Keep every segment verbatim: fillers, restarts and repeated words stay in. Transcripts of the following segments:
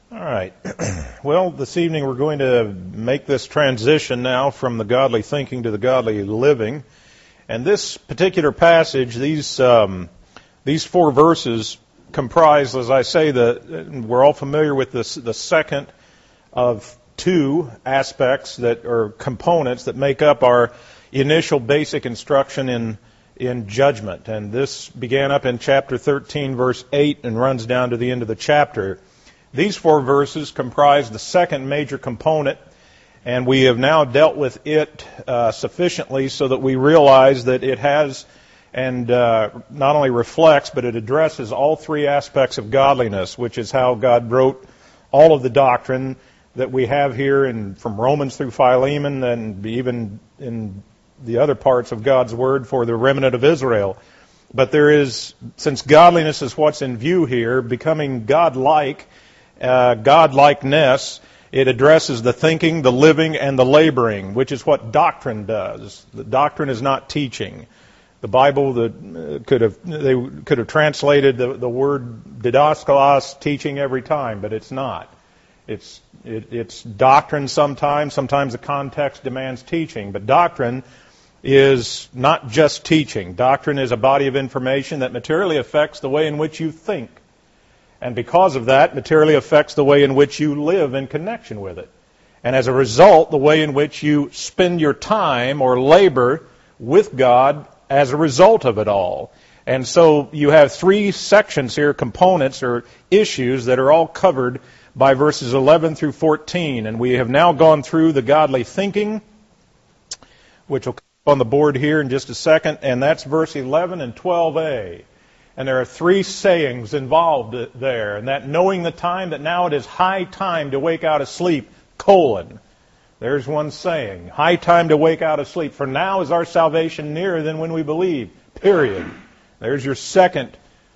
All right. Well, this evening we're going to make this transition now from the godly thinking to the godly living. And this particular passage, these um, these four verses comprise, as I say, the we're all familiar with this, the second of two aspects that are components that make up our initial basic instruction in in judgment. And this began up in chapter thirteen, verse eight, and runs down to the end of the chapter. These four verses comprise the second major component, and we have now dealt with it uh, sufficiently so that we realize that it has and uh, not only reflects, but it addresses all three aspects of godliness, which is how God wrote all of the doctrine that we have here in, from Romans through Philemon and even in the other parts of God's Word for the remnant of Israel. But there is, since godliness is what's in view here, becoming God-like, Uh, God-likeness, it addresses the thinking, the living, and the laboring, which is what doctrine does. The doctrine is not teaching. The Bible the, uh, could have they could have translated the, the word didaskalos, teaching, every time, but it's not. It's it, it's doctrine sometimes. Sometimes the context demands teaching, but doctrine is not just teaching. Doctrine is a body of information that materially affects the way in which you think. And because of that, materially affects the way in which you live in connection with it. And as a result, the way in which you spend your time or labor with God as a result of it all. And so you have three sections here, components or issues that are all covered by verses eleven through fourteen. And we have now gone through the godly thinking, which will come on the board here in just a second. And that's verse eleven and twelve a. And there are three sayings involved there. And that knowing the time, that now it is high time to wake out of sleep, colon. There's one saying. High time to wake out of sleep. For now is our salvation nearer than when we believe. Period. There's your second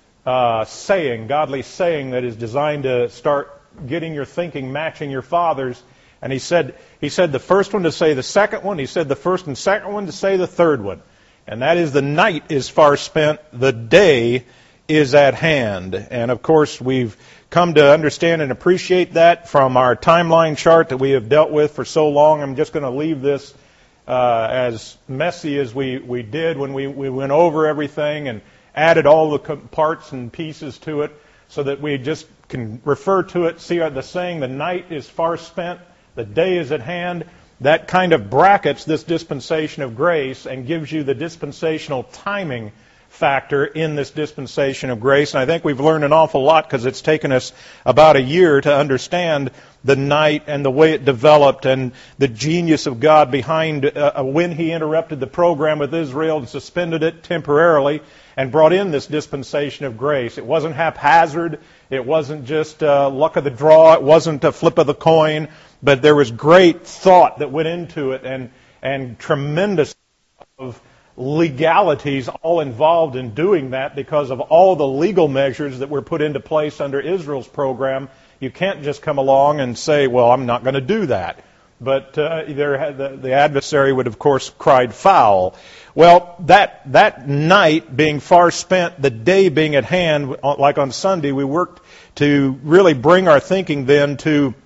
uh, saying, godly saying that is designed to start getting your thinking matching your father's. And he said, he said the first one to say the second one. He said the first and second one to say the third one. And that is, the night is far spent, the day is at hand. And of course, we've come to understand and appreciate that from our timeline chart that we have dealt with for so long. I'm just going to leave this uh, as messy as we, we did when we, we went over everything and added all the co- parts and pieces to it so that we just can refer to it, see the saying, the night is far spent, the day is at hand. That kind of brackets this dispensation of grace and gives you the dispensational timing factor in this dispensation of grace. And I think we've learned an awful lot because it's taken us about a year to understand the night and the way it developed and the genius of God behind uh, when He interrupted the program with Israel and suspended it temporarily and brought in this dispensation of grace. It wasn't haphazard. It wasn't just uh, luck of the draw. It wasn't a flip of the coin. But there was great thought that went into it and, and tremendous of legalities all involved in doing that because of all the legal measures that were put into place under Israel's program. You can't just come along and say, well, I'm not going to do that. But uh, there, the, the adversary would, of course, cried foul. Well, that, that night being far spent, the day being at hand, like on Sunday, we worked to really bring our thinking then to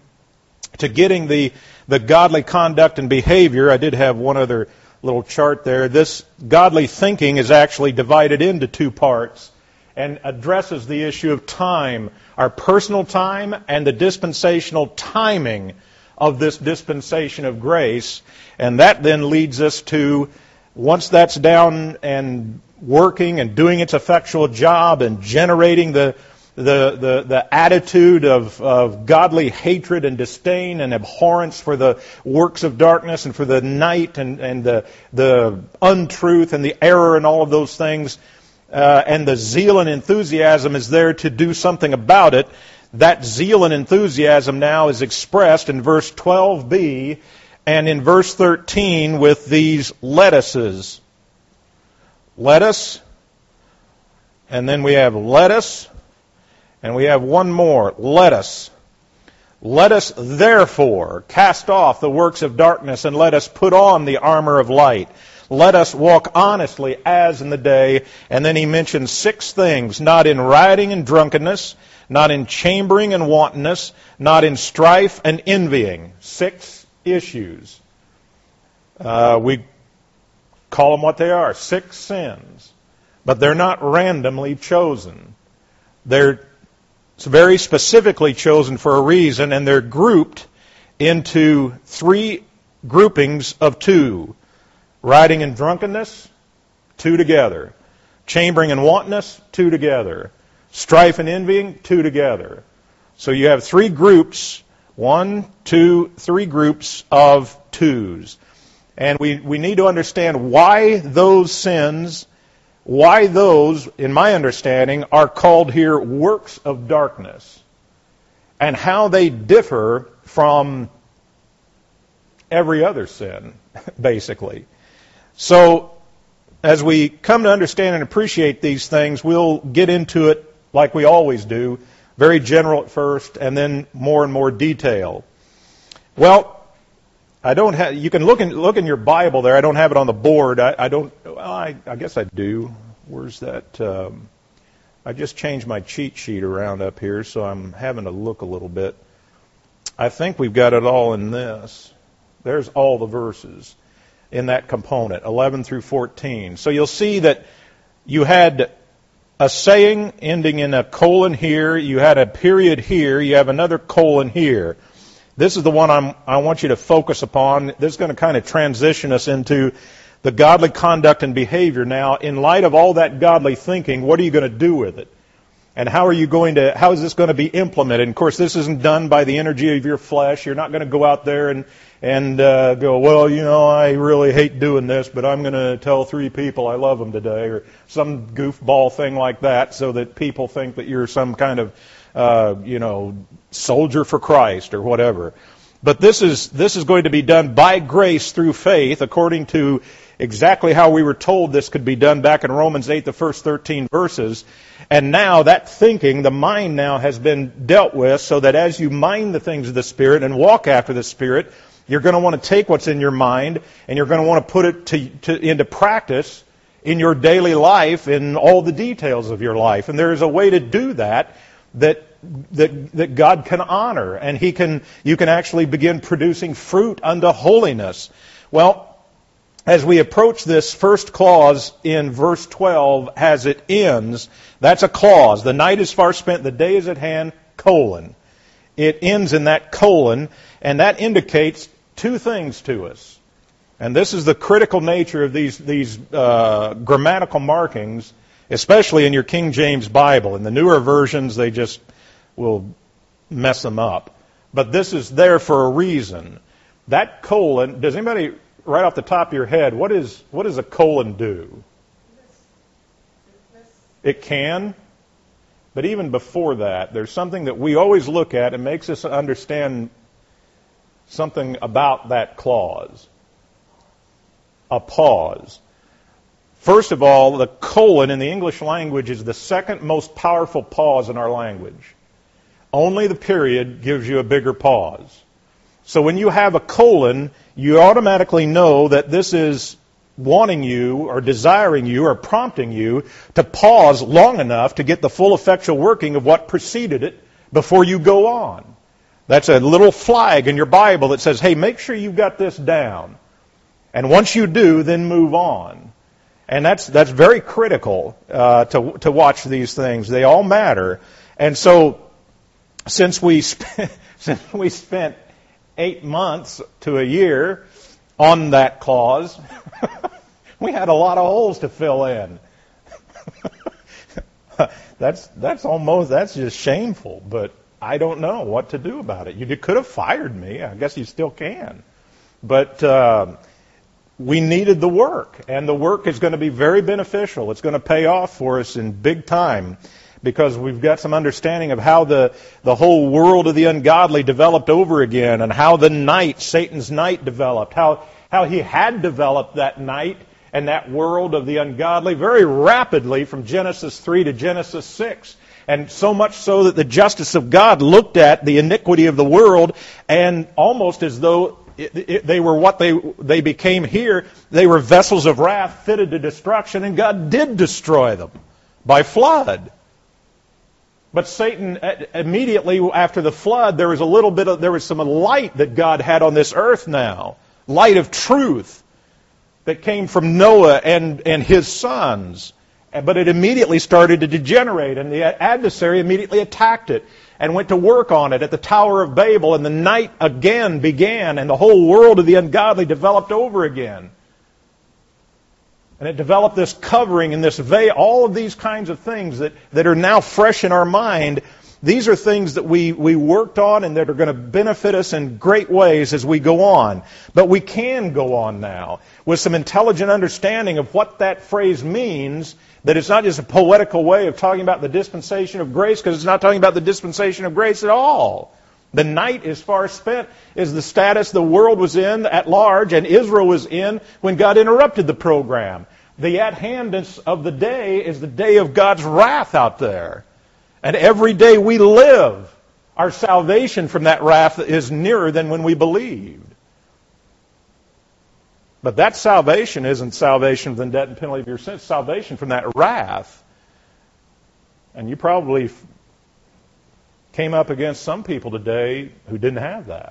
to getting the, the godly conduct and behavior. I did have one other little chart there. This godly thinking is actually divided into two parts and addresses the issue of time, our personal time and the dispensational timing of this dispensation of grace. And that then leads us to, once that's down and working and doing its effectual job and generating the The, the, the attitude of, of godly hatred and disdain and abhorrence for the works of darkness and for the night and, and the, the untruth and the error and all of those things, uh, and the zeal and enthusiasm is there to do something about it. That zeal and enthusiasm now is expressed in verse twelve b and in verse thirteen with these lettuces. Let us, and then we have let us, and we have one more, let us. Let us therefore cast off the works of darkness and let us put on the armor of light. Let us walk honestly as in the day. And then he mentions six things, not in rioting and drunkenness, not in chambering and wantonness, not in strife and envying. Six issues. Uh, we call them what they are, six sins. But they're not randomly chosen. They're very specifically chosen for a reason, and they're grouped into three groupings of two. Riding in drunkenness, two together. Chambering and wantonness, two together. Strife and envying, two together. So you have three groups, one, two, three groups of twos. And we, we need to understand why those sins, why those, in my understanding, are called here works of darkness, and how they differ from every other sin, basically. So, as we come to understand and appreciate these things, we'll get into it like we always do, very general at first, and then more and more detail. Well, I don't have. You can look in look in your Bible there. I don't have it on the board. I, I don't. Well, I, I guess I do. Where's that? Um, I just changed my cheat sheet around up here, so I'm having to look a little bit. I think we've got it all in this. There's all the verses in that component, eleven through fourteen. So you'll see that you had a saying ending in a colon here. You had a period here. You have another colon here. This is the one I'm, I want you to focus upon. This is going to kind of transition us into the godly conduct and behavior. Now, in light of all that godly thinking, what are you going to do with it? And how are you going to, how is this going to be implemented? And of course, this isn't done by the energy of your flesh. You're not going to go out there and, and uh, go, well, you know, I really hate doing this, but I'm going to tell three people I love them today, or some goofball thing like that, so that people think that you're some kind of, uh, you know, soldier for Christ or whatever. But this is this is going to be done by grace through faith, according to exactly how we were told this could be done back in Romans eight, the first thirteen verses. And now that thinking, the mind now has been dealt with, so that as you mind the things of the Spirit and walk after the Spirit, you're going to want to take what's in your mind and you're going to want to put it to, to, into practice in your daily life, in all the details of your life. And there is a way to do that that that that God can honor, and He can you can actually begin producing fruit unto holiness. Well, as we approach this first clause in verse twelve, as it ends, that's a clause. The night is far spent, the day is at hand, colon. It ends in that colon, and that indicates two things to us. And this is the critical nature of these, these uh, grammatical markings, especially in your King James Bible. In the newer versions, they just will mess them up. But this is there for a reason. That colon, does anybody, right off the top of your head, what is what does a colon do? It can. But even before that, there's something that we always look at and makes us understand something about that clause. A pause. First of all, the colon in the English language is the second most powerful pause in our language. Only the period gives you a bigger pause. So when you have a colon, you automatically know that this is wanting you or desiring you or prompting you to pause long enough to get the full effectual working of what preceded it before you go on. That's a little flag in your Bible that says, hey, make sure you've got this down. And once you do, then move on. And that's that's very critical uh, to to watch these things. They all matter. And so, since we spent, since we spent eight months to a year on that clause, we had a lot of holes to fill in. that's that's almost that's just shameful. But I don't know what to do about it. You could have fired me. I guess you still can. But uh, we needed the work, and the work is going to be very beneficial. It's going to pay off for us in big time, because we've got some understanding of how the, the whole world of the ungodly developed over again, and how the night, Satan's night, developed, how, how he had developed that night and that world of the ungodly very rapidly from Genesis three to Genesis six. And so much so that the justice of God looked at the iniquity of the world, and almost as though It, it, they were what they they became here. They were vessels of wrath fitted to destruction, and God did destroy them by flood. But Satan, immediately after the flood, there was a little bit of, there was some light that God had on this earth now. Light of truth that came from Noah and, and his sons. But it immediately started to degenerate, and the adversary immediately attacked it and went to work on it at the Tower of Babel, and the night again began, and the whole world of the ungodly developed over again. And it developed this covering and this veil, all of these kinds of things that, that are now fresh in our mind. These are things that we, we worked on and that are going to benefit us in great ways as we go on. But we can go on now with some intelligent understanding of what that phrase means, that it's not just a poetical way of talking about the dispensation of grace, because it's not talking about the dispensation of grace at all. The night is far spent is the status the world was in at large and Israel was in when God interrupted the program. The at-handness of the day is the day of God's wrath out there. And every day we live, our salvation from that wrath is nearer than when we believed. But that salvation isn't salvation from the debt and penalty of your sins. It's salvation from that wrath. And you probably came up against some people today who didn't have that.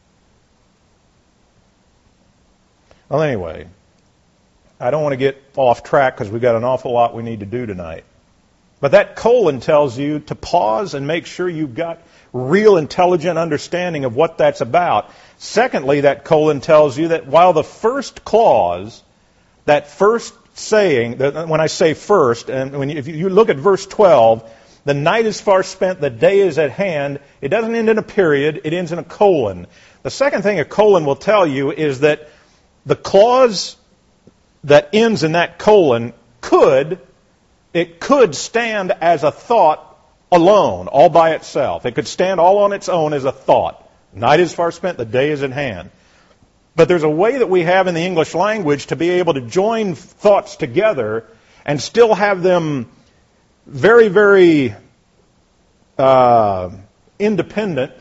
Well, anyway, I don't want to get off track because we've got an awful lot we need to do tonight. But that colon tells you to pause and make sure you've got real intelligent understanding of what that's about. Secondly, that colon tells you that while the first clause, that first saying, when I say first, and when you, if you look at verse twelve, the night is far spent, the day is at hand. It doesn't end in a period, it ends in a colon. The second thing a colon will tell you is that the clause that ends in that colon could, it could stand as a thought alone, all by itself. It could stand all on its own as a thought. Night is far spent, the day is at hand. But there's a way that we have in the English language to be able to join thoughts together and still have them very, very uh, independent.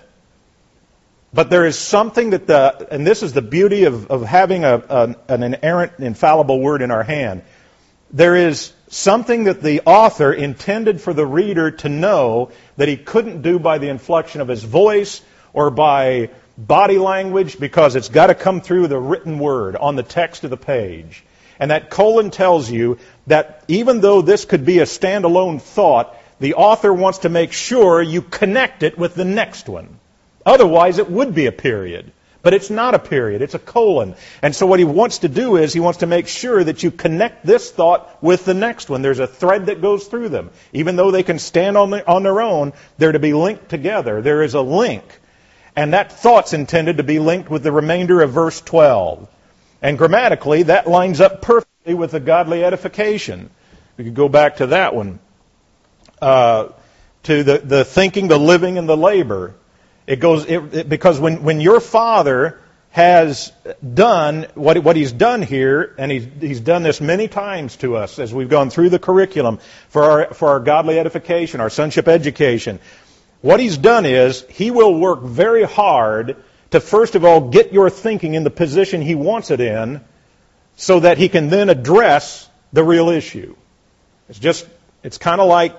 But there is something that the, and this is the beauty of, of having a, a, an inerrant, infallible word in our hand. There is something that the author intended for the reader to know that he couldn't do by the inflection of his voice or by body language, because it's got to come through the written word on the text of the page. And that colon tells you that even though this could be a standalone thought, the author wants to make sure you connect it with the next one. Otherwise, it would be a period. But it's not a period, it's a colon. And so what he wants to do is he wants to make sure that you connect this thought with the next one. There's a thread that goes through them. Even though they can stand on, the, on their own, they're to be linked together. There is a link. And that thought's intended to be linked with the remainder of verse twelve. And grammatically, that lines up perfectly with the godly edification. We could go back to that one. Uh, to the, the thinking, the living, and the labor. It goes it, it, because when, when your Father has done what what He's done here, and He's He's done this many times to us as we've gone through the curriculum for our for our godly edification, our sonship education. What He's done is He will work very hard to first of all get your thinking in the position He wants it in, so that He can then address the real issue. It's just it's kind of like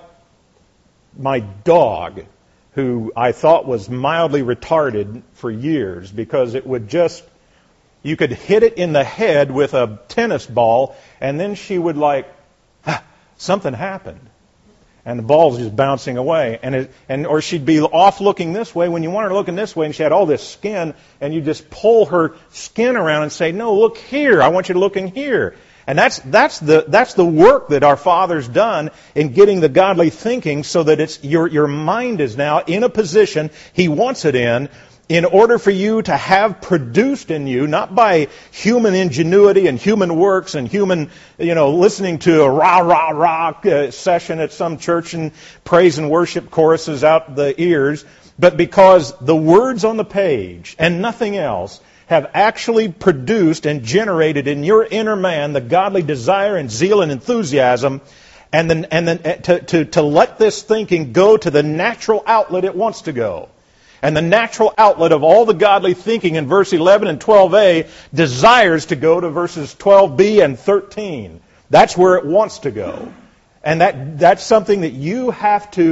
my dog, who I thought was mildly retarded for years, because it would just, you could hit it in the head with a tennis ball, and then she would like, ah, something happened. And the ball's just bouncing away. And it, and or she'd be off looking this way when you want her looking this way, and she had all this skin, and you just pull her skin around and say, no, look here, I want you to look in here. And that's that's the that's the work that our Father's done in getting the godly thinking, so that it's your your mind is now in a position He wants it in, in order for you to have produced in you, not by human ingenuity and human works and human, you know, listening to a rah rah rah uh, session at some church and praise and worship choruses out the ears, but because the words on the page and nothing else have actually produced and generated in your inner man the godly desire and zeal and enthusiasm, and then and then to, to, to let this thinking go to the natural outlet it wants to go. And the natural outlet of all the godly thinking in verse eleven and twelve a desires to go to verses twelve b and thirteen. That's where it wants to go. And that that's something that you have to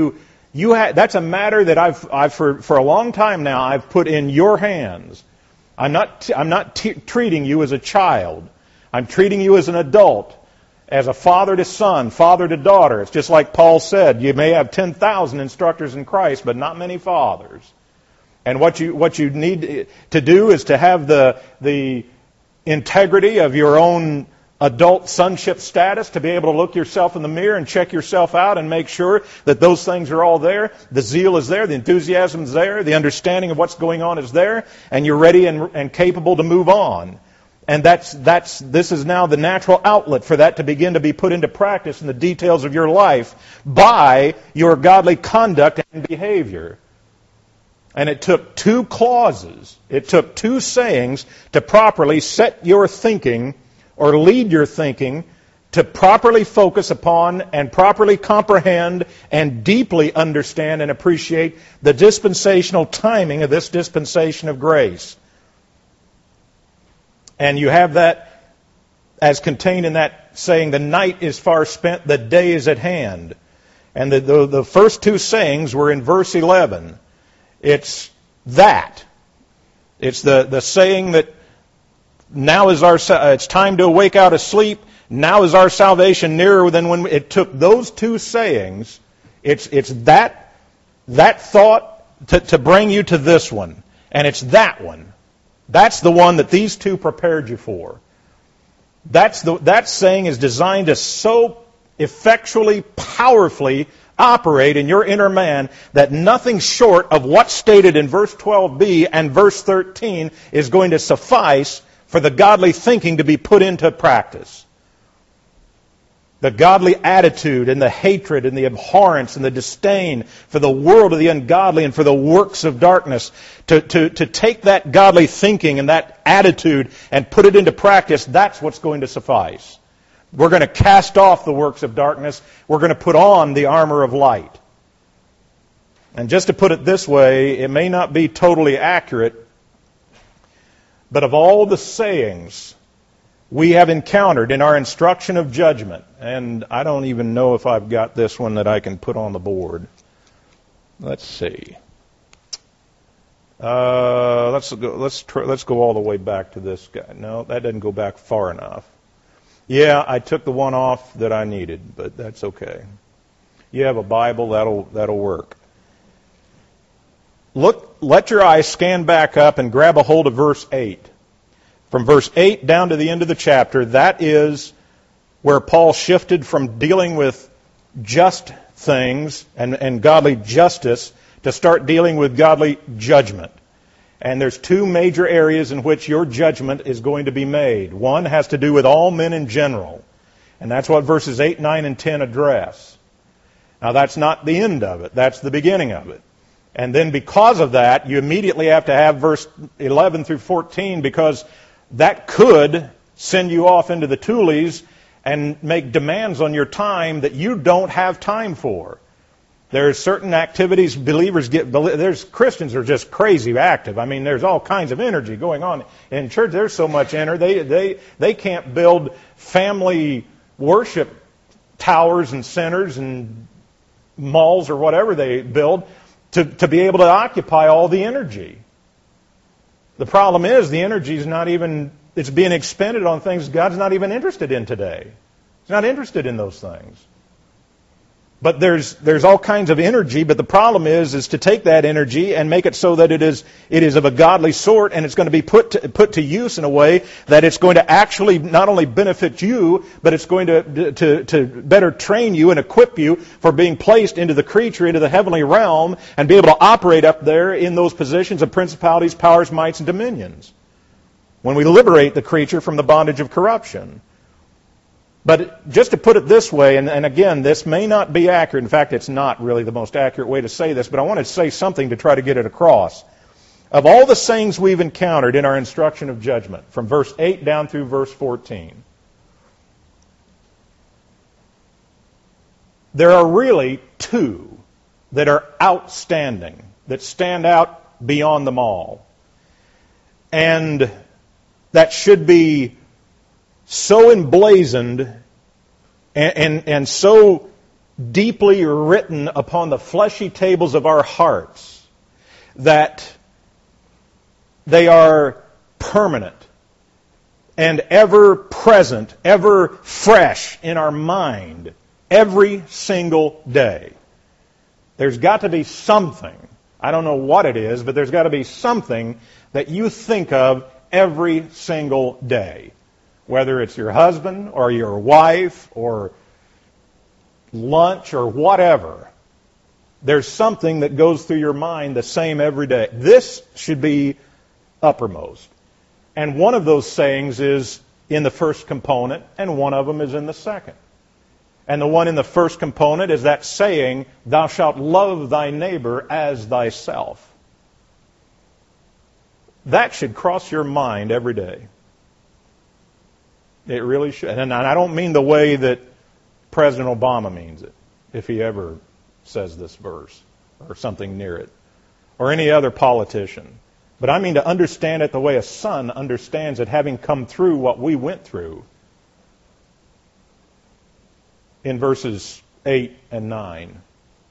You ha- that's a matter that I've, I've for, for a long time now, I've put in your hands. I'm not, t- I'm not t- treating you as a child. I'm treating you as an adult, as a father to son, father to daughter. It's just like Paul said, you may have ten thousand instructors in Christ, but not many fathers. And what you, what you need to do is to have the, the integrity of your own adult sonship status, to be able to look yourself in the mirror and check yourself out and make sure that those things are all there. The zeal is there, the enthusiasm is there, the understanding of what's going on is there, and you're ready and, and capable to move on. And that's, that's, this is now the natural outlet for that to begin to be put into practice in the details of your life by your godly conduct and behavior. And it took two clauses, it took two sayings to properly set your thinking or lead your thinking to properly focus upon and properly comprehend and deeply understand and appreciate the dispensational timing of this dispensation of grace. And you have that as contained in that saying, the night is far spent, the day is at hand. And the, the, the first two sayings were in verse eleven. It's that. It's the, the saying that now is our, it's time to awake out of sleep. Now is our salvation nearer than when we, it took those two sayings. It's, it's that, that thought to, to bring you to this one. And it's that one. That's the one that these two prepared you for. That's the, that saying is designed to so effectually, powerfully operate in your inner man that nothing short of what's stated in verse twelve b and verse thirteen is going to suffice for the godly thinking to be put into practice. The godly attitude and the hatred and the abhorrence and the disdain for the world of the ungodly and for the works of darkness, to, to, to take that godly thinking and that attitude and put it into practice, that's what's going to suffice. We're going to cast off the works of darkness. We're going to put on the armor of light. And just to put it this way, it may not be totally accurate, but of all the sayings we have encountered in our instruction of judgment, and I don't even know if I've got this one that I can put on the board. Let's see. Uh, let's go. Let's try, let's go all the way back to this guy. No, that doesn't go back far enough. Yeah, I took the one off that I needed, but that's okay. You have a Bible, that'll that'll work. Look, let your eyes scan back up and grab a hold of verse eight. From verse eight down to the end of the chapter, that is where Paul shifted from dealing with just things and, and godly justice to start dealing with godly judgment. And there's two major areas in which your judgment is going to be made. One has to do with all men in general, and that's what verses eight, nine, and ten address. Now, that's not the end of it. That's the beginning of it. And then because of that, you immediately have to have verse eleven through fourteen, because that could send you off into the Tules and make demands on your time that you don't have time for. There's certain activities believers get, there's Christians are just crazy active. I mean, there's all kinds of energy going on in church. There's so much energy. They, they, they can't build family worship towers and centers and malls or whatever they build to, to be able to occupy all the energy. The problem is the energy is not even, it's being expended on things God's not even interested in today. He's not interested in those things. But there's there's all kinds of energy, but the problem is is to take that energy and make it so that it is it is of a godly sort, and it's going to be put to, put to use in a way that it's going to actually not only benefit you, but it's going to to to better train you and equip you for being placed into the creature, into the heavenly realm, and be able to operate up there in those positions of principalities, powers, mights, and dominions. When we liberate the creature from the bondage of corruption. But just to put it this way, and, and again, this may not be accurate. In fact, it's not really the most accurate way to say this, but I want to say something to try to get it across. Of all the sayings we've encountered in our instruction of judgment, from verse eight down through verse fourteen, there are really two that are outstanding, that stand out beyond them all. And that should be so emblazoned and, and, and so deeply written upon the fleshy tables of our hearts, that they are permanent and ever present, ever fresh in our mind every single day. There's got to be something, I don't know what it is, but there's got to be something that you think of every single day. Whether it's your husband or your wife or lunch or whatever, there's something that goes through your mind the same every day. This should be uppermost. And one of those sayings is in the first component, and one of them is in the second. And the one in the first component is that saying, thou shalt love thy neighbor as thyself. That should cross your mind every day. It really should. And I don't mean the way that President Obama means it, if he ever says this verse, or something near it, or any other politician. But I mean to understand it the way a son understands it, having come through what we went through in verses eight and nine.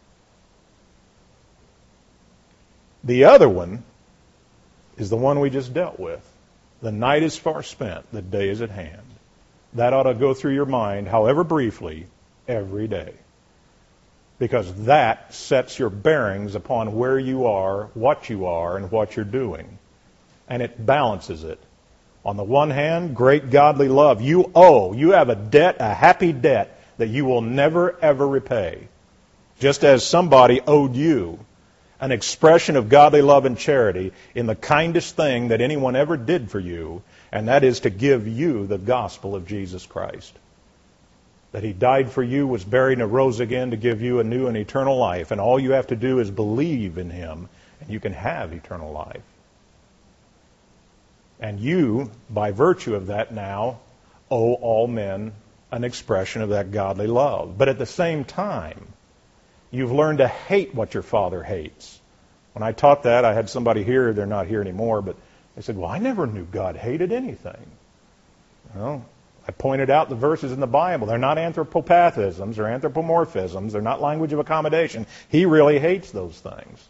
The other one is the one we just dealt with. The night is far spent, the day is at hand. That ought to go through your mind, however briefly, every day. Because that sets your bearings upon where you are, what you are, and what you're doing. And it balances it. On the one hand, great godly love. You owe, you have a debt, a happy debt, that you will never, ever repay. Just as somebody owed you an expression of godly love and charity in the kindest thing that anyone ever did for you, and that is to give you the gospel of Jesus Christ. That He died for you, was buried, and arose again to give you a new and eternal life. And all you have to do is believe in Him, and you can have eternal life. And you, by virtue of that now, owe all men an expression of that godly love. But at the same time, you've learned to hate what your father hates. When I taught that, I had somebody here, they're not here anymore, but they said, well, I never knew God hated anything. Well, I pointed out the verses in the Bible. They're not anthropopathisms or anthropomorphisms. They're not language of accommodation. He really hates those things.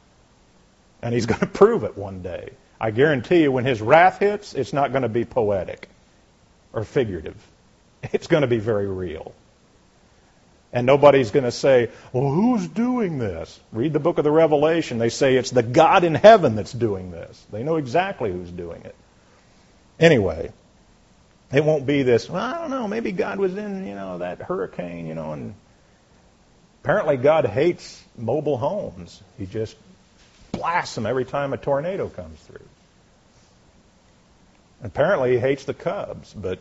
And He's going to prove it one day. I guarantee you when His wrath hits, it's not going to be poetic or figurative. It's going to be very real. And nobody's going to say, well, who's doing this? Read the book of the Revelation. They say it's the God in heaven that's doing this. They know exactly who's doing it. Anyway, it won't be this, well, I don't know, maybe God was in, you know, that hurricane, you know, and apparently God hates mobile homes. He just blasts them every time a tornado comes through. Apparently He hates the Cubs, but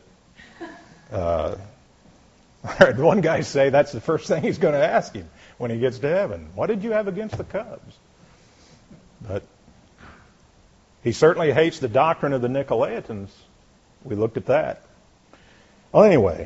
uh, I heard one guy say that's the first thing He's going to ask him when He gets to heaven. What did you have against the Cubs? But He certainly hates the doctrine of the Nicolaitans. We looked at that. Well, anyway,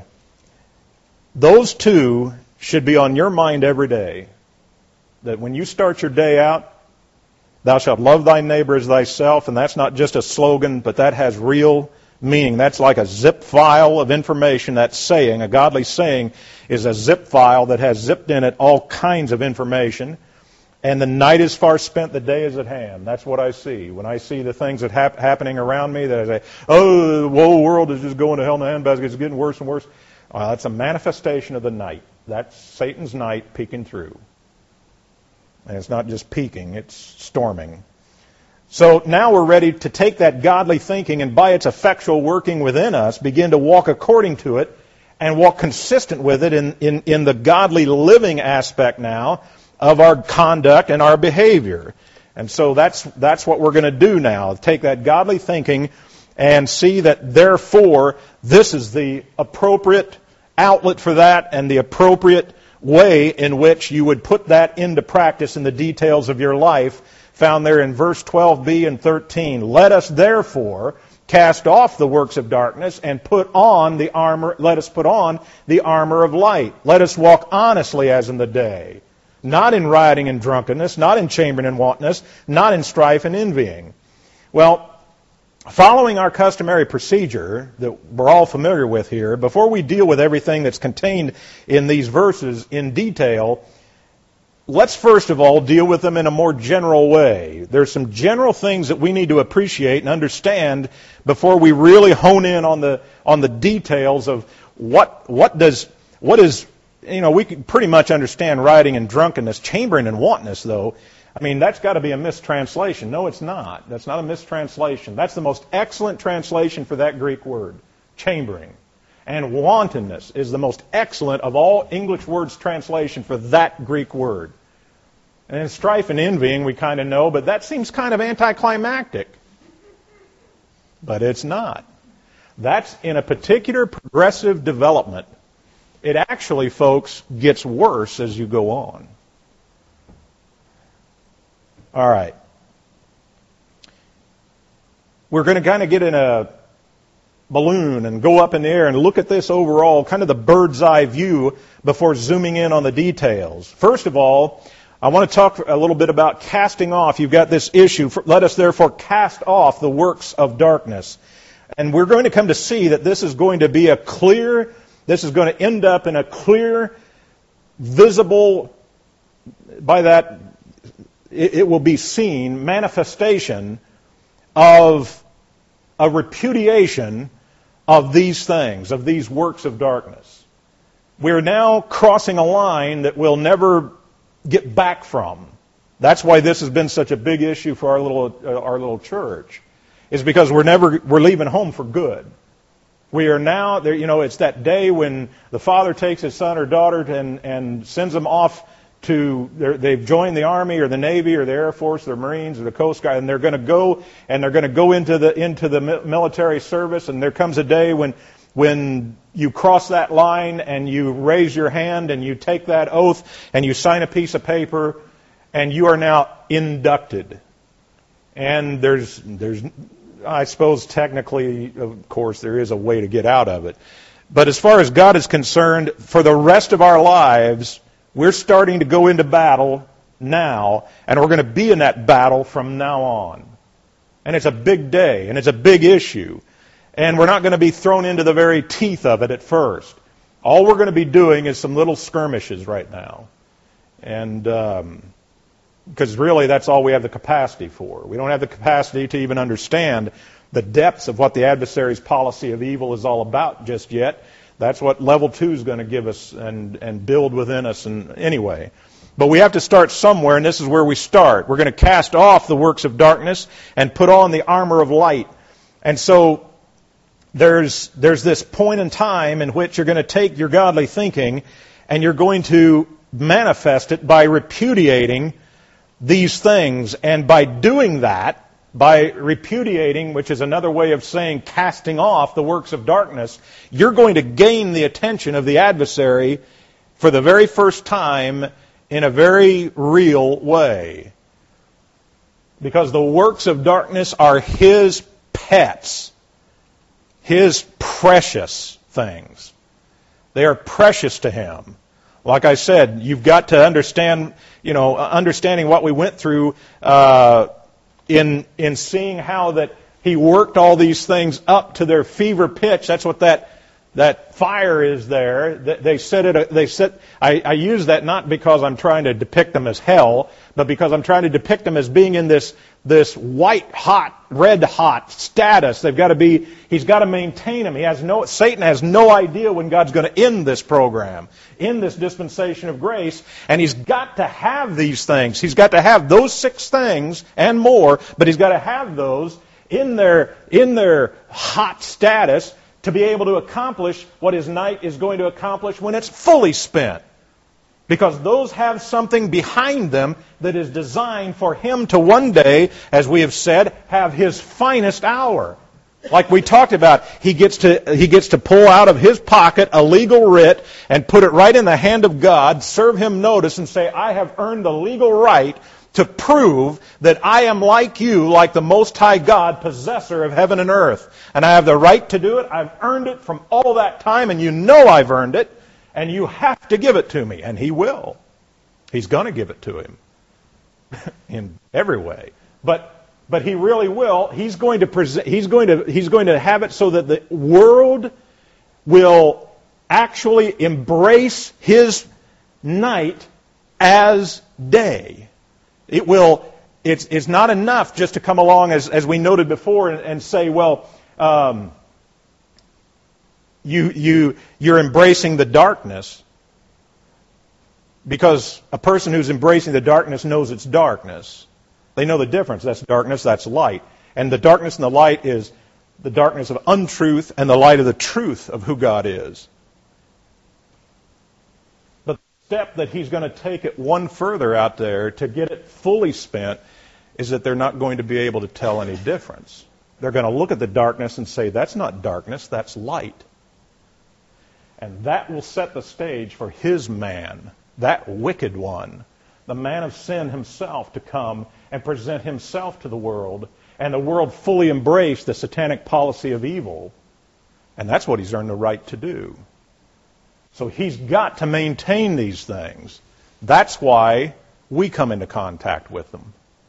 those two should be on your mind every day. That when you start your day out, thou shalt love thy neighbor as thyself, and that's not just a slogan, but that has real meaning. That's like a zip file of information. That saying, a godly saying, is a zip file that has zipped in it all kinds of information. And the night is far spent, the day is at hand. That's what I see. When I see the things that hap- happening around me, that I say, oh, the whole world is just going to hell in a handbasket. It's getting worse and worse. Well, that's a manifestation of the night. That's Satan's night peeking through. And it's not just peeking, it's storming. So now we're ready to take that godly thinking and by its effectual working within us, begin to walk according to it and walk consistent with it in, in, in the godly living aspect now of our conduct and our behavior. And so that's that's what we're going to do now. Take that godly thinking and see that therefore this is the appropriate outlet for that and the appropriate way in which you would put that into practice in the details of your life, found there in verse twelve b and thirteen. Let us therefore cast off the works of darkness and put on the armor. Let us put on the armor of light. Let us walk honestly as in the day, not in rioting and drunkenness, not in chambering and wantonness, not in strife and envying. Well, following our customary procedure that we're all familiar with here, before we deal with everything that's contained in these verses in detail, let's first of all deal with them in a more general way. There's some general things that we need to appreciate and understand before we really hone in on the on the details of what what does what is, you know, we can pretty much understand rioting and drunkenness. Chambering and wantonness, though, I mean, that's got to be a mistranslation. No, it's not. That's not a mistranslation. That's the most excellent translation for that Greek word, chambering. And wantonness is the most excellent of all English words translation for that Greek word. And then strife and envying we kind of know, but that seems kind of anticlimactic. But it's not. That's in a particular progressive development. It actually, folks, gets worse as you go on. All right. We're going to kind of get in a balloon and go up in the air and look at this overall, kind of the bird's eye view before zooming in on the details. First of all, I want to talk a little bit about casting off. You've got this issue. Let us therefore cast off the works of darkness. And we're going to come to see that this is going to be a clear, this is going to end up in a clear, visible, by that it will be seen, manifestation of a repudiation of these things, of these works of darkness. We're now crossing a line that we'll never get back from. That's why this has been such a big issue for our little uh, our little church, is because we're never we're leaving home for good. We are now there. You know, it's that day when the father takes his son or daughter and and sends them off to, they've joined the Army or the Navy or the Air Force, or the Marines or the Coast Guard, and they're going to go and they're going to go into the into the military service. And there comes a day when when you cross that line and you raise your hand and you take that oath and you sign a piece of paper, and you are now inducted. And there's there's I suppose technically, of course, there is a way to get out of it. But as far as God is concerned, for the rest of our lives, we're starting to go into battle now, and we're going to be in that battle from now on. And it's a big day, and it's a big issue. And we're not going to be thrown into the very teeth of it at first. All we're going to be doing is some little skirmishes right now. And um, because really that's all we have the capacity for. We don't have the capacity to even understand the depths of what the adversary's policy of evil is all about just yet. That's what level two is going to give us and, and build within us. And anyway, but we have to start somewhere, and this is where we start. We're going to cast off the works of darkness and put on the armor of light. And so there's there's this point in time in which you're going to take your godly thinking and you're going to manifest it by repudiating these things. And by doing that, by repudiating, which is another way of saying casting off the works of darkness, you're going to gain the attention of the adversary for the very first time in a very real way. Because the works of darkness are his pets, his precious things. They are precious to him. Like I said, you've got to understand, you know, understanding what we went through uh In in seeing how that he worked all these things up to their fever pitch. That's what that that fire is there. They set it. They set. I, I use that not because I'm trying to depict them as hell, but because I'm trying to depict them as being in this this white hot, red hot status. They've got to be. He's got to maintain them. He has no. Satan has no idea when God's going to end this program, end this dispensation of grace, and he's got to have these things. He's got to have those six things and more, but he's got to have those in their in their hot status to be able to accomplish what his night is going to accomplish when it's fully spent. Because those have something behind them that is designed for him to one day, as we have said, have his finest hour. Like we talked about, he gets to he gets to pull out of his pocket a legal writ and put it right in the hand of God, serve him notice and say, I have earned the legal right to prove that I am like you, like the Most High God, possessor of heaven and earth. And I have the right to do it. I've earned it from all that time, and you know I've earned it, and you have to give it to me. And he will. He's going to give it to him in every way. But but he really will. He's going to present, he's going to, he's going to have it so that the world will actually embrace his night as day. It will, it's, it's not enough just to come along, as, as we noted before, and, and say, well, um, you, you, you're embracing the darkness, because a person who's embracing the darkness knows it's darkness. They know the difference. That's darkness, that's light. And the darkness and the light is the darkness of untruth and the light of the truth of who God is. But the step that he's going to take it one further out there to get it fully spent is that they're not going to be able to tell any difference. They're going to look at the darkness and say, that's not darkness, that's light. And that will set the stage for his man, that wicked one, the man of sin himself, to come and present himself to the world, and the world fully embrace the satanic policy of evil. And that's what he's earned the right to do. So he's got to maintain these things. That's why we come into contact with them.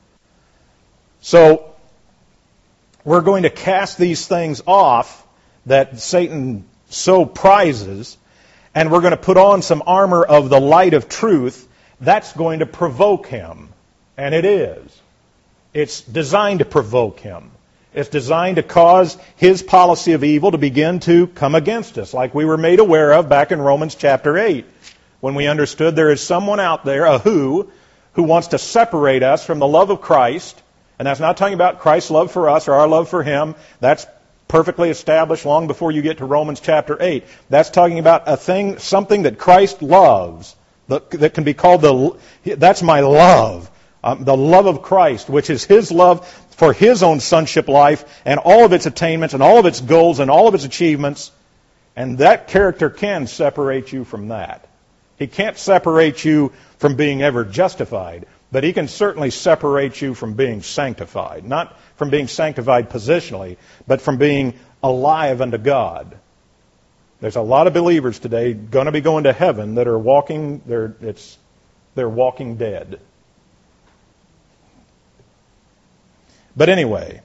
So we're going to cast these things off that Satan so prizes, and we're going to put on some armor of the light of truth. That's going to provoke him. And it is. It's designed to provoke him. It's designed to cause his policy of evil to begin to come against us, like we were made aware of back in Romans chapter eight, when we understood there is someone out there, a who, who wants to separate us from the love of Christ. And that's not talking about Christ's love for us or our love for him. That's perfectly established long before you get to Romans chapter eight. That's talking about a thing, something that Christ loves, that, that can be called the, that's my love, um, the love of Christ, which is his love for his own sonship life and all of its attainments and all of its goals and all of its achievements. And that character can separate you from that. He can't separate you from being ever justified, but he can certainly separate you from being sanctified. Not from being sanctified positionally, but from being alive unto God. There's a lot of believers today going to be going to heaven that are walking, they're, it's, they're walking dead. But anyway,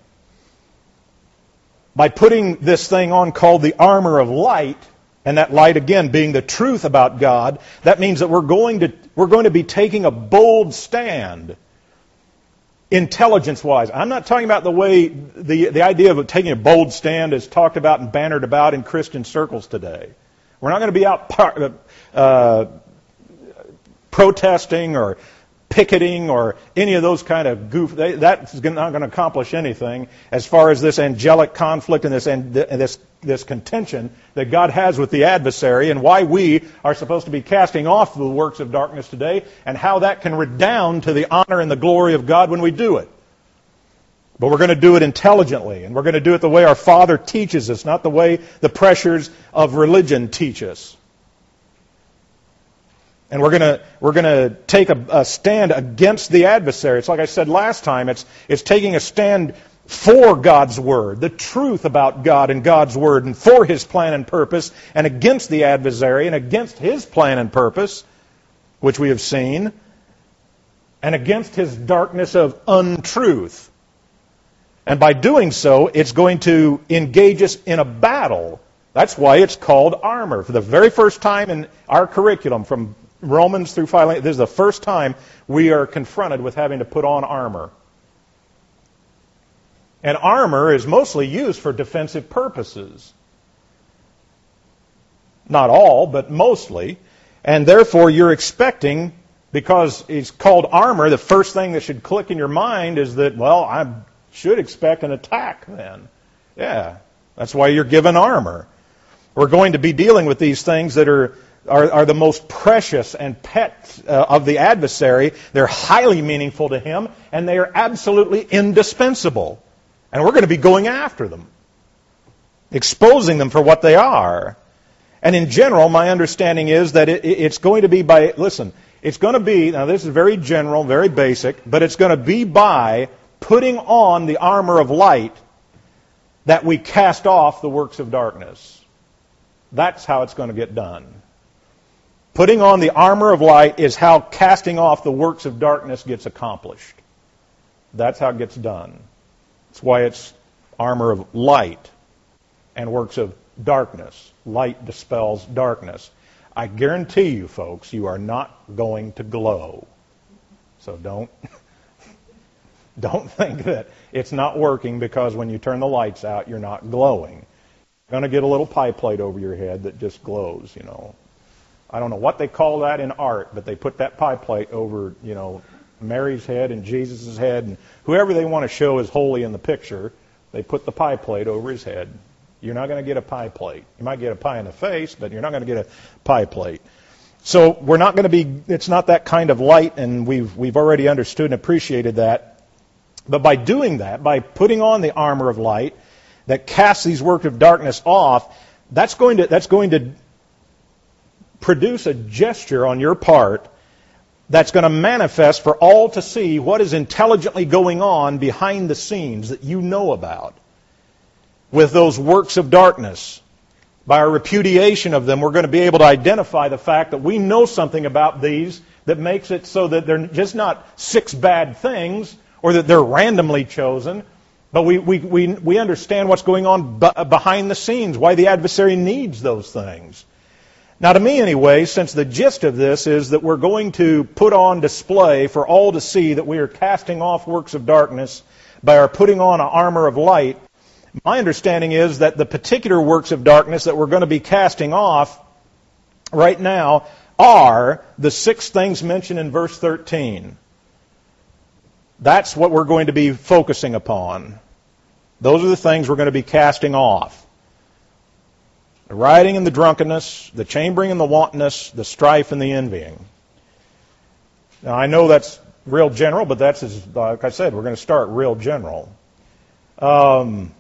by putting this thing on called the armor of light, and that light again being the truth about God, that means that we're going to we're going to be taking a bold stand, intelligence-wise. I'm not talking about the way the the idea of taking a bold stand is talked about and bannered about in Christian circles today. We're not going to be out uh, protesting or picketing or any of those kind of goof. They, that's not going to accomplish anything as far as this angelic conflict and this and this this contention that God has with the adversary, and why we are supposed to be casting off the works of darkness today, and how that can redound to the honor and the glory of God when we do it. But we're going to do it intelligently, and we're going to do it the way our Father teaches us, not the way the pressures of religion teach us. And we're going to we're going to take a, a stand against the adversary. It's like I said last time. It's it's taking a stand for God's Word, the truth about God and God's Word, and for His plan and purpose, and against the adversary and against His plan and purpose, which we have seen, and against his darkness of untruth. And by doing so, it's going to engage us in a battle. That's why it's called armor. For the very first time in our curriculum, from Romans through Philemon, this is the first time we are confronted with having to put on armor. And armor is mostly used for defensive purposes. Not all, but mostly. And therefore you're expecting, because it's called armor, the first thing that should click in your mind is that, well, I should expect an attack then. Yeah, that's why you're given armor. We're going to be dealing with these things that are are, are the most precious and pet uh, of the adversary. They're highly meaningful to him, and they are absolutely indispensable. And we're going to be going after them, exposing them for what they are. And in general, my understanding is that it, it's going to be by, listen, it's going to be, now this is very general, very basic, but it's going to be by putting on the armor of light that we cast off the works of darkness. That's how it's going to get done. Putting on the armor of light is how casting off the works of darkness gets accomplished. That's how it gets done. That's why it's armor of light and works of darkness. Light dispels darkness. I guarantee you, folks, you are not going to glow. So don't don't think that it's not working because when you turn the lights out, you're not glowing. You're going to get a little pie plate over your head that just glows, you know. I don't know what they call that in art, but they put that pie plate over, you know, Mary's head and Jesus' head, and whoever they want to show is holy in the picture, they put the pie plate over his head. You're not going to get a pie plate. You might get a pie in the face, but you're not going to get a pie plate. So we're not going to be, it's not that kind of light, and we've we've already understood and appreciated that. But by doing that, by putting on the armor of light that casts these works of darkness off, that's going to that's going to produce a gesture on your part that's going to manifest for all to see what is intelligently going on behind the scenes that you know about with those works of darkness. By our repudiation of them, we're going to be able to identify the fact that we know something about these that makes it so that they're just not six bad things or that they're randomly chosen, but we, we, we, we understand what's going on b- behind the scenes, why the adversary needs those things. Now, to me anyway, since the gist of this is that we're going to put on display for all to see that we are casting off works of darkness by our putting on an armor of light, my understanding is that the particular works of darkness that we're going to be casting off right now are the six things mentioned in verse thirteen. That's what we're going to be focusing upon. Those are the things we're going to be casting off. The rioting and the drunkenness, the chambering and the wantonness, the strife and the envying. Now, I know that's real general, but that's, as, like I said, we're going to start real general. Um,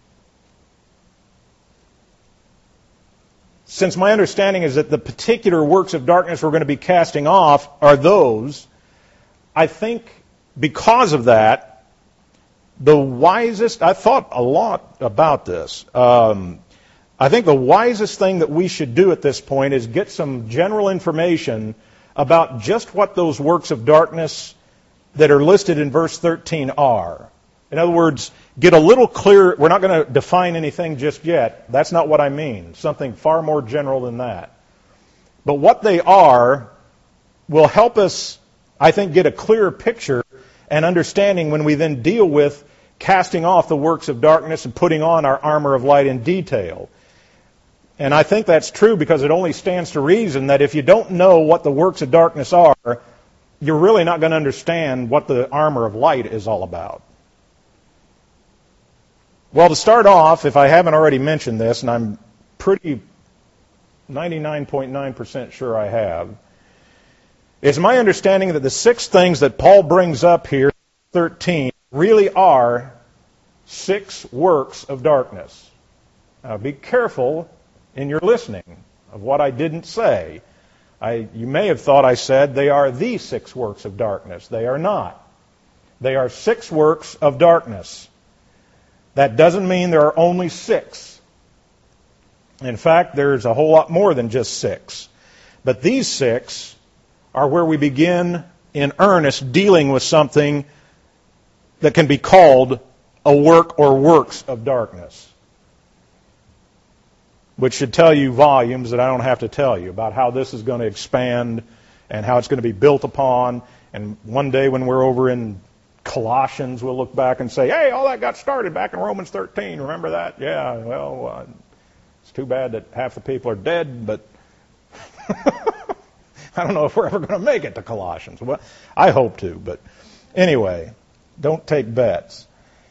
since my understanding is that the particular works of darkness we're going to be casting off are those, I think because of that, the wisest, I thought a lot about this. Um, I think the wisest thing that we should do at this point is get some general information about just what those works of darkness that are listed in verse thirteen are. In other words, get a little clearer. We're not going to define anything just yet. That's not what I mean. Something far more general than that. But what they are will help us, I think, get a clearer picture and understanding when we then deal with casting off the works of darkness and putting on our armor of light in detail. And I think that's true because it only stands to reason that if you don't know what the works of darkness are, you're really not going to understand what the armor of light is all about. Well, to start off, if I haven't already mentioned this, and I'm pretty ninety-nine point nine percent sure I have, it's my understanding that the six things that Paul brings up here, thirteen, really are six works of darkness. Now, be careful in your listening of what I didn't say. I, you may have thought I said they are the six works of darkness. They are not. They are six works of darkness. That doesn't mean there are only six. In fact, there's a whole lot more than just six. But these six are where we begin in earnest dealing with something that can be called a work or works of darkness, which should tell you volumes that I don't have to tell you about how this is going to expand and how it's going to be built upon. And one day when we're over in Colossians, we'll look back and say, hey, all that got started back in Romans thirteen. Remember that? Yeah, well, uh, it's too bad that half the people are dead, but I don't know if we're ever going to make it to Colossians. Well, I hope to, but anyway, don't take bets.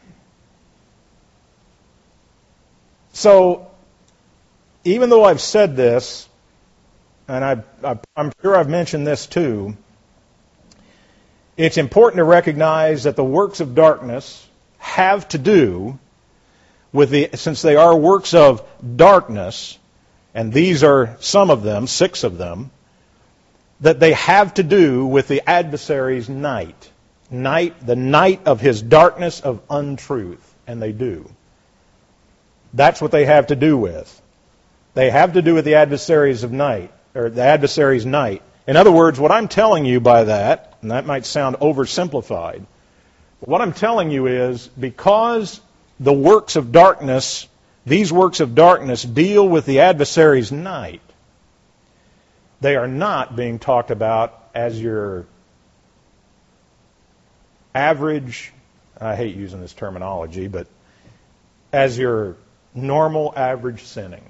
So, even though I've said this, and I, I, I'm sure I've mentioned this too, it's important to recognize that the works of darkness have to do with the, since they are works of darkness, and these are some of them, six of them, that they have to do with the adversary's night. Night, the night of his darkness of untruth, and they do. That's what they have to do with. They have to do with the adversaries of night, or the adversary's night. In other words, what I'm telling you by that, and that might sound oversimplified, What I'm telling you is, because the works of darkness, these works of darkness deal with the adversary's night, they are not being talked about as your average, I hate using this terminology, but as your normal average sinning.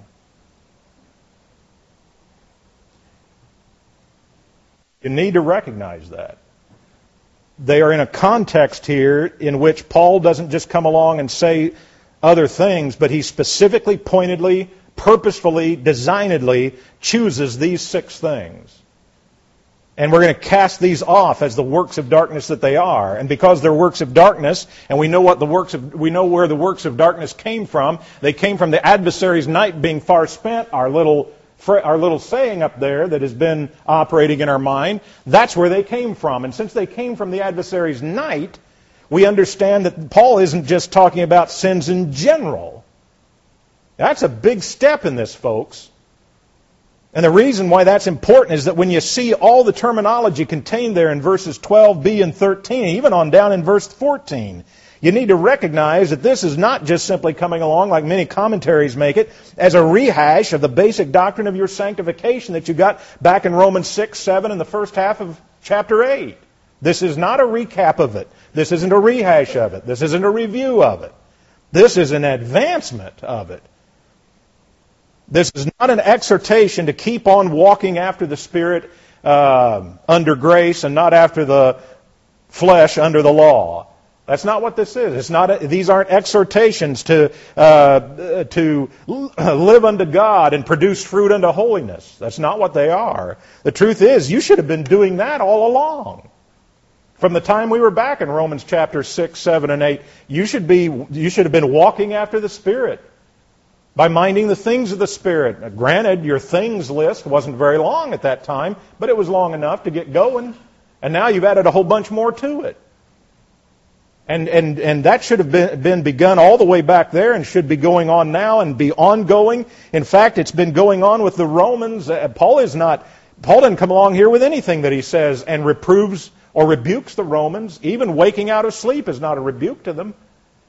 You need to recognize that. They are in a context here in which Paul doesn't just come along and say other things, but he specifically, pointedly, purposefully, designedly chooses these six things. And we're going to cast these off as the works of darkness that they are. And because they're works of darkness, and we know what the works of we know where the works of darkness came from. They came from the adversary's night being far spent. Our little our little saying up there that has been operating in our mind, that's where they came from. And since they came from the adversary's night, we understand that Paul isn't just talking about sins in general. That's a big step in this, folks. And the reason why that's important is that when you see all the terminology contained there in verses twelve b and thirteen, even on down in verse fourteen, you need to recognize that this is not just simply coming along, like many commentaries make it, as a rehash of the basic doctrine of your sanctification that you got back in Romans six, seven, and the first half of chapter eight. This is not a recap of it. This isn't a rehash of it. This isn't a review of it. This is an advancement of it. This is not an exhortation to keep on walking after the Spirit uh, under grace and not after the flesh under the law. That's not what this is. It's not. A, these aren't exhortations to uh, to live unto God and produce fruit unto holiness. That's not what they are. The truth is, you should have been doing that all along. From the time we were back in Romans chapter six, seven, and eight, you should be. You should have been walking after the Spirit by minding the things of the Spirit. Now, granted, your things list wasn't very long at that time, but it was long enough to get going. And now you've added a whole bunch more to it. And and and that should have been, been begun all the way back there and should be going on now and be ongoing. In fact, it's been going on with the Romans. Uh, Paul is not, Paul didn't come along here with anything that he says and reproves or rebukes the Romans. Even waking out of sleep is not a rebuke to them.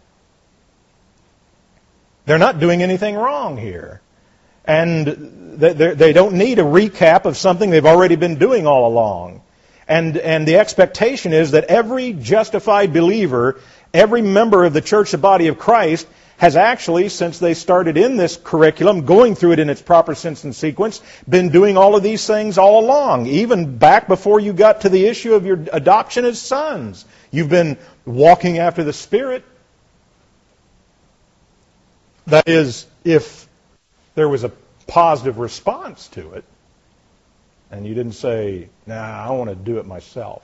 They're not doing anything wrong here. And they, they don't need a recap of something they've already been doing all along. And, and the expectation is that every justified believer, every member of the church, the body of Christ, has actually, since they started in this curriculum, going through it in its proper sense and sequence, been doing all of these things all along, even back before you got to the issue of your adoption as sons. You've been walking after the Spirit. That is, if there was a positive response to it, and you didn't say, nah, I want to do it myself.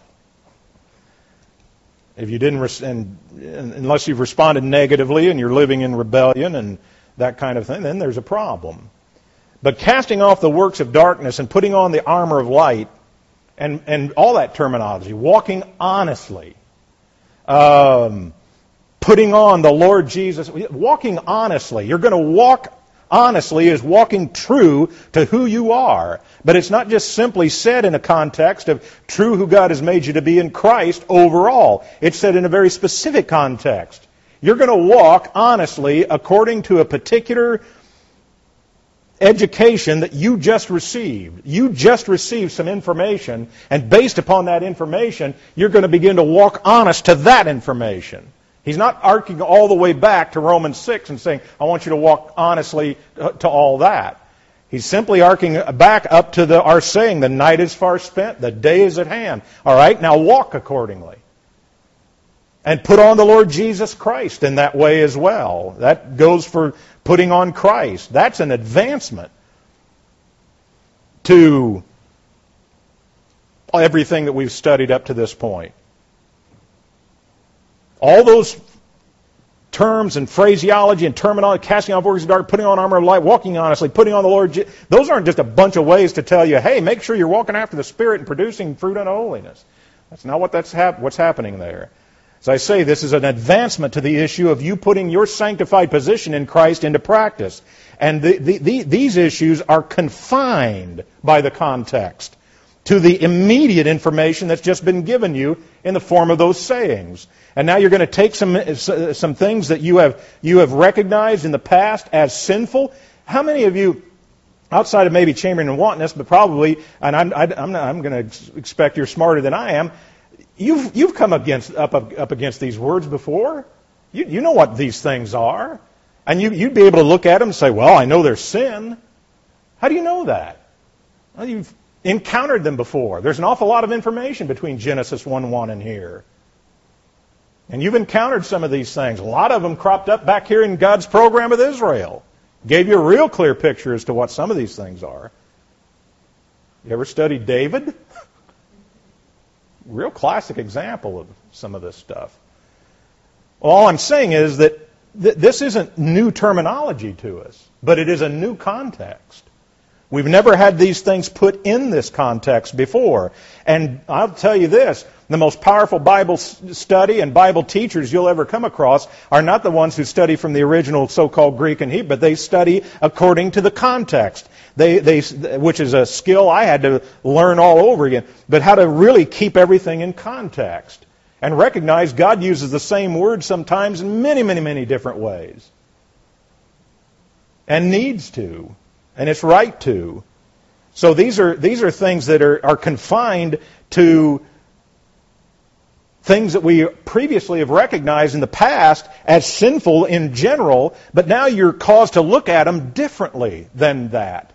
If you didn't, res- and, and unless you've responded negatively and you're living in rebellion and that kind of thing, then there's a problem. But casting off the works of darkness and putting on the armor of light, and, and all that terminology, walking honestly, um, putting on the Lord Jesus, walking honestly. You're going to walk honestly is walking true to who you are. But it's not just simply said in a context of true who God has made you to be in Christ overall. It's said in a very specific context. You're going to walk honestly according to a particular education that you just received. You just received some information, and based upon that information, you're going to begin to walk honest to that information. He's not arcing all the way back to Romans six and saying, I want you to walk honestly to all that. He's simply arcing back up to the, our saying, the night is far spent, the day is at hand. All right, now walk accordingly. And put on the Lord Jesus Christ in that way as well. That goes for putting on Christ. That's an advancement to everything that we've studied up to this point. All those terms and phraseology and terminology, casting off works of darkness, putting on armor of light, walking honestly, putting on the Lord, Je- those aren't just a bunch of ways to tell you, hey, make sure you're walking after the Spirit and producing fruit unto holiness. That's not what that's hap- what's happening there. As I say, this is an advancement to the issue of you putting your sanctified position in Christ into practice. And the, the, the, these issues are confined by the context. to the immediate information that's just been given you in the form of those sayings. And now you're going to take some some things that you have you have recognized in the past as sinful. How many of you, outside of maybe chambering and wantonness, but probably, and I'm I, I'm, not, I'm going to expect you're smarter than I am, you've you've come against up up, up against these words before. You you know what these things are, and you you'd be able to look at them and say, well, I know they're sin. How do you know that? Well, you've encountered them before. There's an awful lot of information between Genesis one one and here. And you've encountered some of these things. A lot of them cropped up back here in God's program with Israel. Gave you a real clear picture as to what some of these things are. You ever studied David? Real classic example of some of this stuff. Well, all I'm saying is that th- this isn't new terminology to us, but it is a new context. We've never had these things put in this context before. And I'll tell you this, the most powerful Bible study and Bible teachers you'll ever come across are not the ones who study from the original so-called Greek and Hebrew, but they study according to the context, They, they, which is a skill I had to learn all over again, but how to really keep everything in context and recognize God uses the same word sometimes in many, many, many different ways. And needs to. And it's right to. So these are these are things that are, are confined to things that we previously have recognized in the past as sinful in general, but now you're caused to look at them differently than that.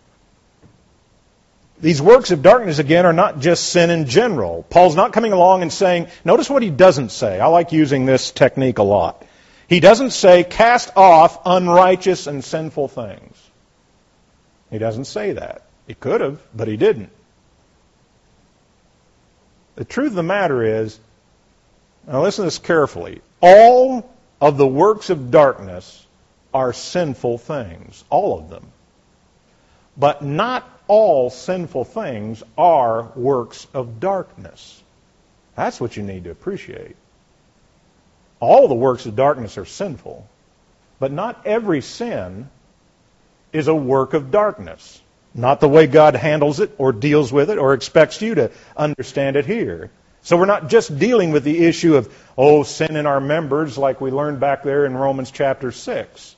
These works of darkness, again, are not just sin in general. Paul's not coming along and saying, notice what he doesn't say. I like using this technique a lot. He doesn't say, cast off unrighteous and sinful things. He doesn't say that. He could have, but he didn't. The truth of the matter is, now listen to this carefully, all of the works of darkness are sinful things. All of them. But not all sinful things are works of darkness. That's what you need to appreciate. All the works of darkness are sinful, but not every sin is a work of darkness. Not the way God handles it or deals with it or expects you to understand it here. So we're not just dealing with the issue of, oh, sin in our members like we learned back there in Romans chapter six.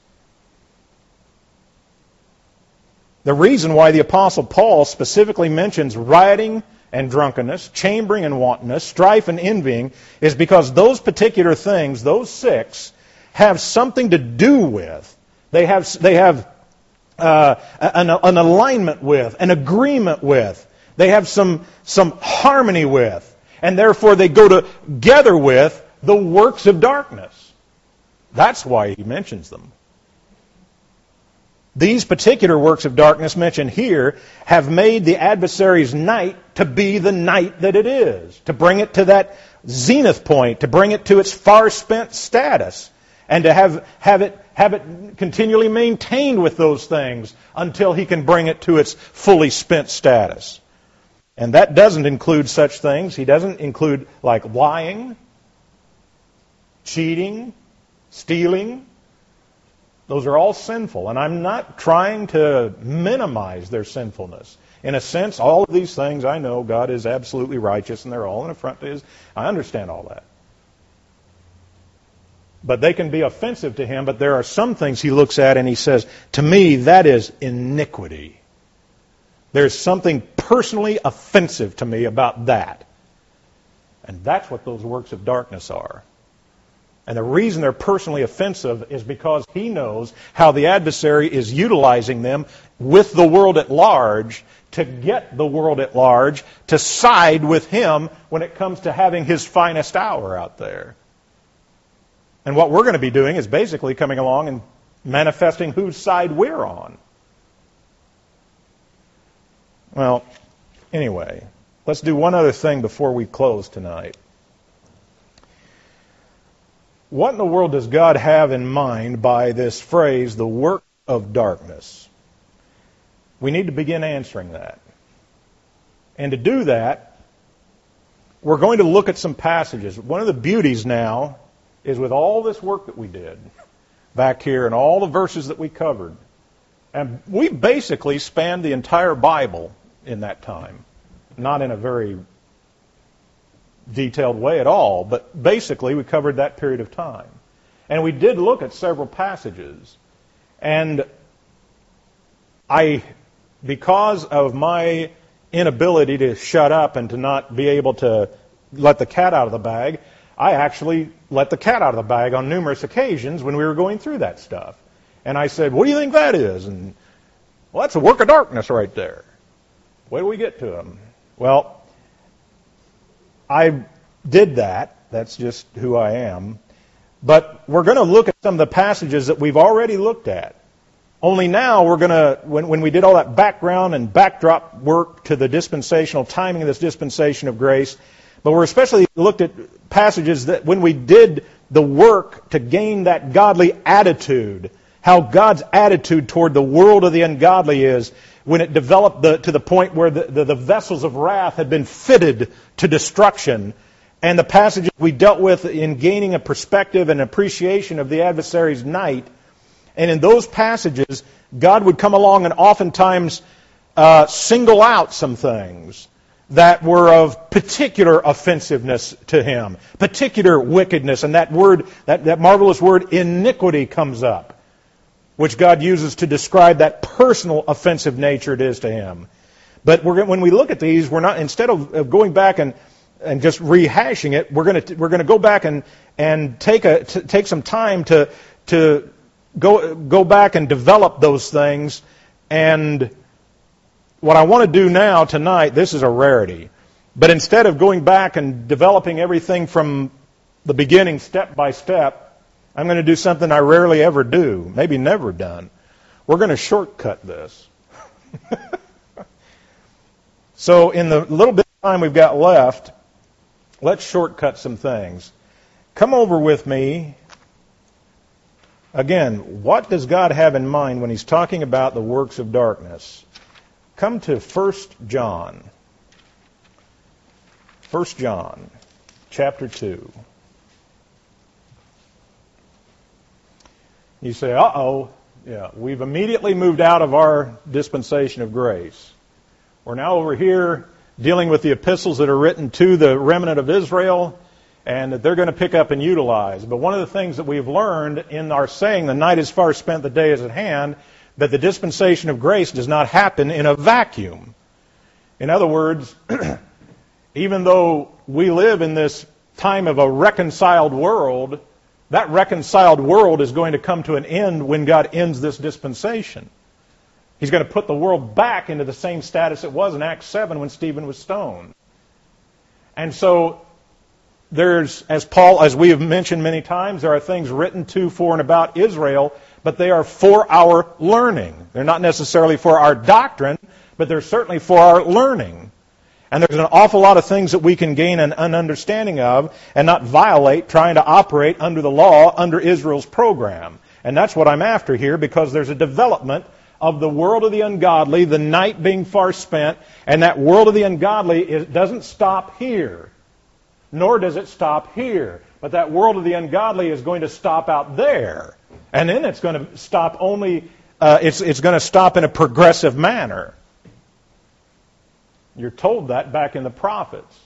The reason why the Apostle Paul specifically mentions rioting and drunkenness, chambering and wantonness, strife and envying, is because those particular things, those six, have something to do with, they have, they have uh, an, an alignment with, an agreement with, they have some, some harmony with, and therefore they go together with the works of darkness. That's why he mentions them. These particular works of darkness mentioned here have made the adversary's night to be the night that it is, to bring it to that zenith point, to bring it to its far spent status, and to have, have it have it continually maintained with those things until he can bring it to its fully spent status. And that doesn't include such things. He doesn't include like lying, cheating, stealing. Those are all sinful, and I'm not trying to minimize their sinfulness. In a sense, all of these things, I know God is absolutely righteous, and they're all in affront to His. I understand all that. But they can be offensive to Him, but there are some things He looks at and He says, to me, that is iniquity. There's something personally offensive to me about that. And that's what those works of darkness are. And the reason they're personally offensive is because he knows how the adversary is utilizing them with the world at large to get the world at large to side with him when it comes to having his finest hour out there. And what we're going to be doing is basically coming along and manifesting whose side we're on. Well, anyway, let's do one other thing before we close tonight. What in the world does God have in mind by this phrase, the work of darkness? We need to begin answering that. And to do that, we're going to look at some passages. One of the beauties now is with all this work that we did back here and all the verses that we covered, and we basically spanned the entire Bible in that time. not in a very detailed way at all, but basically we covered that period of time. And we did look at several passages. And I, because of my inability to shut up and to not be able to let the cat out of the bag, I actually let the cat out of the bag on numerous occasions when we were going through that stuff. And I said, what do you think that is? And, well, that's a work of darkness right there. Where do we get to them? Well, I did that. That's just who I am. But we're going to look at some of the passages that we've already looked at. Only now we're going to, when, when we did all that background and backdrop work to the dispensational timing of this dispensation of grace, but we're especially looked at passages that when we did the work to gain that godly attitude, how God's attitude toward the world of the ungodly is, when it developed the, to the point where the, the, the vessels of wrath had been fitted to destruction, and the passages we dealt with in gaining a perspective and appreciation of the adversary's night. And in those passages, God would come along and oftentimes uh, single out some things that were of particular offensiveness to Him, particular wickedness, and that word, that, that marvelous word, iniquity, comes up, which God uses to describe that personal offensive nature it is to Him. But we're, when we look at these, we're not, instead of, of going back and and just rehashing it, we're going to we're going to go back and and take a t- take some time to to go go back and develop those things. And what I want to do now tonight, this is a rarity, but instead of going back and developing everything from the beginning, step by step, I'm going to do something I rarely ever do, maybe never done. We're going to shortcut this. So in the little bit of time we've got left, let's shortcut some things. Come over with me. Again, what does God have in mind when He's talking about the works of darkness? Come to First John. First John, chapter two. You say, uh-oh, yeah, we've immediately moved out of our dispensation of grace. We're now over here dealing with the epistles that are written to the remnant of Israel and that they're going to pick up and utilize. But one of the things that we've learned in our saying, the night is far spent, the day is at hand, that the dispensation of grace does not happen in a vacuum. In other words, even though we live in this time of a reconciled world, that reconciled world is going to come to an end when God ends this dispensation. He's going to put the world back into the same status it was in Acts seven when Stephen was stoned. And so there's, as Paul, as we have mentioned many times, there are things written to, for, and about Israel, but they are for our learning. They're not necessarily for our doctrine, but they're certainly for our learning. And there's an awful lot of things that we can gain an, an understanding of and not violate trying to operate under the law, under Israel's program. And that's what I'm after here, because there's a development of the world of the ungodly, the night being far spent, and that world of the ungodly, it doesn't stop here, nor does it stop here. But that world of the ungodly is going to stop out there, and then it's going to stop only, uh, it's, it's going to stop in a progressive manner. You're told that back in the prophets.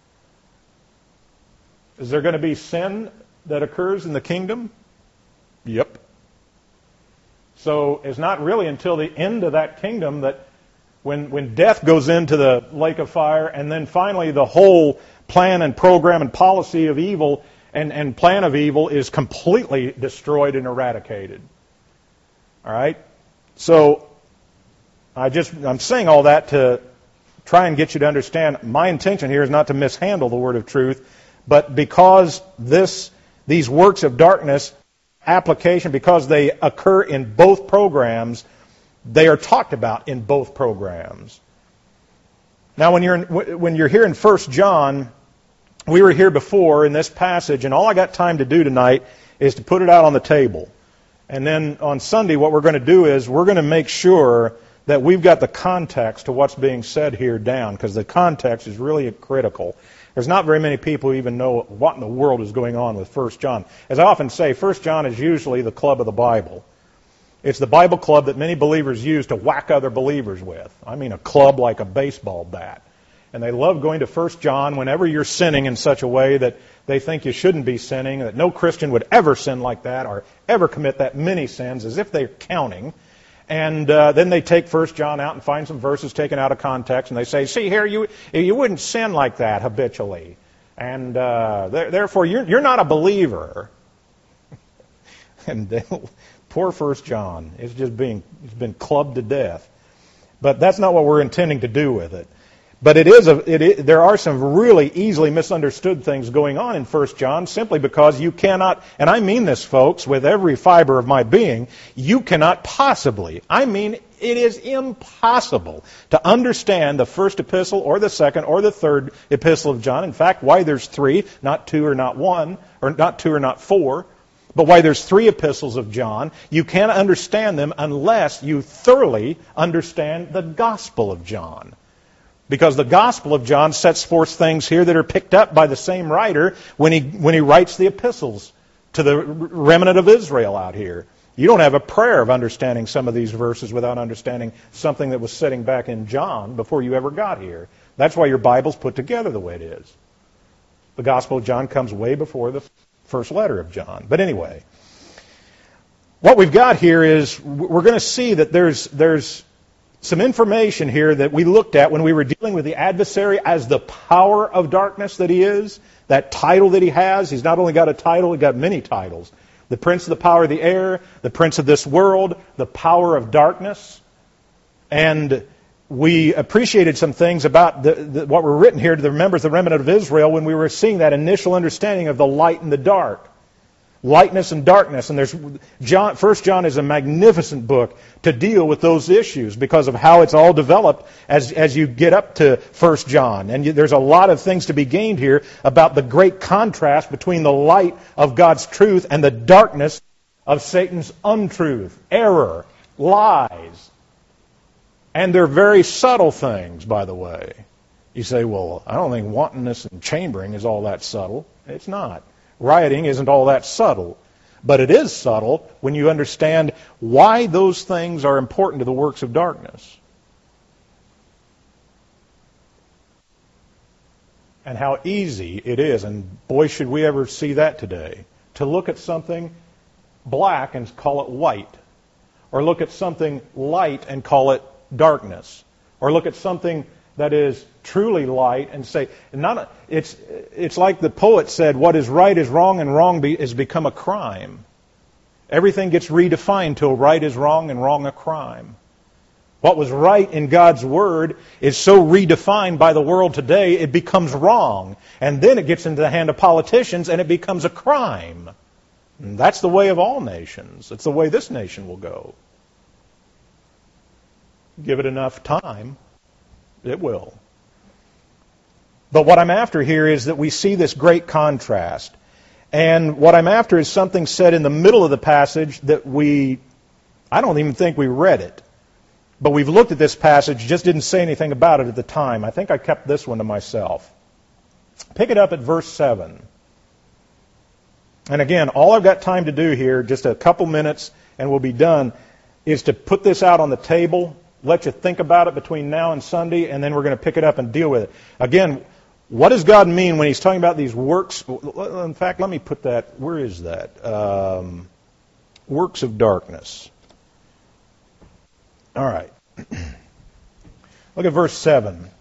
Is there going to be sin that occurs in the kingdom? Yep. So it's not really until the end of that kingdom that when, when death goes into the lake of fire, and then finally the whole plan and program and policy of evil and, and plan of evil is completely destroyed and eradicated. All right? So I just, I'm saying all that to try and get you to understand my intention here is not to mishandle the word of truth, but because this, these works of darkness application, because they occur in both programs, they are talked about in both programs. Now, when you're in, when you're here in First John, we were here before in this passage, and all I got time to do tonight is to put it out on the table. And then on Sunday, what we're going to do is we're going to make sure that we've got the context to what's being said here down, because the context is really critical. There's not very many people who even know what in the world is going on with First John. As I often say, First John is usually the club of the Bible. It's the Bible club that many believers use to whack other believers with. I mean a club like a baseball bat. And they love going to First John whenever you're sinning in such a way that they think you shouldn't be sinning, that no Christian would ever sin like that or ever commit that many sins, as if they're counting. And uh, then they take First John out and find some verses taken out of context, and they say, see here, you you wouldn't sin like that habitually. And uh, th- therefore, you're, you're not a believer. And then, poor First John is just being it's been clubbed to death. But that's not what we're intending to do with it. But it is, a, it is there are some really easily misunderstood things going on in First John simply because you cannot, and I mean this, folks, with every fiber of my being, you cannot possibly, I mean it is impossible to understand the first epistle or the second or the third epistle of John. In fact, why there's three, not two or not one, or not two or not four, but why there's three epistles of John, you can't understand them unless you thoroughly understand the Gospel of John. Because the Gospel of John sets forth things here that are picked up by the same writer when he when he writes the epistles to the remnant of Israel out here. You don't have a prayer of understanding some of these verses without understanding something that was sitting back in John before you ever got here. That's why your Bible's put together the way it is. The Gospel of John comes way before the first letter of John. But anyway, what we've got here is we're going to see that there's there's some information here that we looked at when we were dealing with the adversary as the power of darkness that he is, that title that he has. He's not only got a title, he's got many titles. The prince of the power of the air, the prince of this world, the power of darkness. And we appreciated some things about the, the, what were written here to the members of the remnant of Israel when we were seeing that initial understanding of the light and the dark. Lightness and darkness. And there's John, First John is a magnificent book to deal with those issues because of how it's all developed as, as you get up to First John. And you, there's a lot of things to be gained here about the great contrast between the light of God's truth and the darkness of Satan's untruth, error, lies. And they're very subtle things, by the way. You say, well, I don't think wantonness and chambering is all that subtle. It's not. Rioting isn't all that subtle. But it is subtle when you understand why those things are important to the works of darkness. And how easy it is, and boy, should we ever see that today, to look at something black and call it white. Or look at something light and call it darkness. Or look at something that is truly light and say, not, it's, it's like the poet said, what is right is wrong and wrong be, has become a crime. Everything gets redefined till right is wrong and wrong a crime. What was right in God's Word is so redefined by the world today, it becomes wrong. And then it gets into the hand of politicians and it becomes a crime. And that's the way of all nations. It's the way this nation will go. Give it enough time, it will. But what I'm after here is that we see this great contrast. And what I'm after is something said in the middle of the passage that we, I don't even think we read it. But we've looked at this passage, just didn't say anything about it at the time. I think I kept this one to myself. Pick it up at verse seven. And again, all I've got time to do here, just a couple minutes and we'll be done, is to put this out on the table, let you think about it between now and Sunday, and then we're going to pick it up and deal with it. Again, what does God mean when He's talking about these works? In fact, let me put that, where is that? Um, works of darkness. All right. Look at verse seven.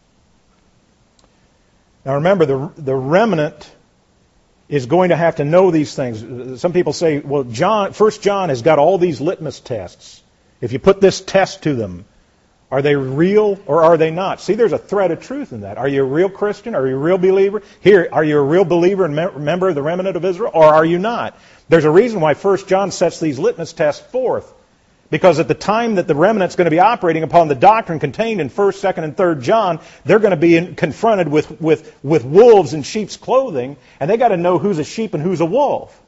Now remember, the, the remnant is going to have to know these things. Some people say, well, John, First John has got all these litmus tests. If you put this test to them, are they real or are they not? See, there's a thread of truth in that. Are you a real Christian? Are you a real believer? Here, are you a real believer and member of the remnant of Israel, or are you not? There's a reason why First John sets these litmus tests forth. Because at the time that the remnant's going to be operating upon the doctrine contained in First, Second, and Third John, they're going to be in, confronted with, with, with wolves in sheep's clothing, and they got to know who's a sheep and who's a wolf.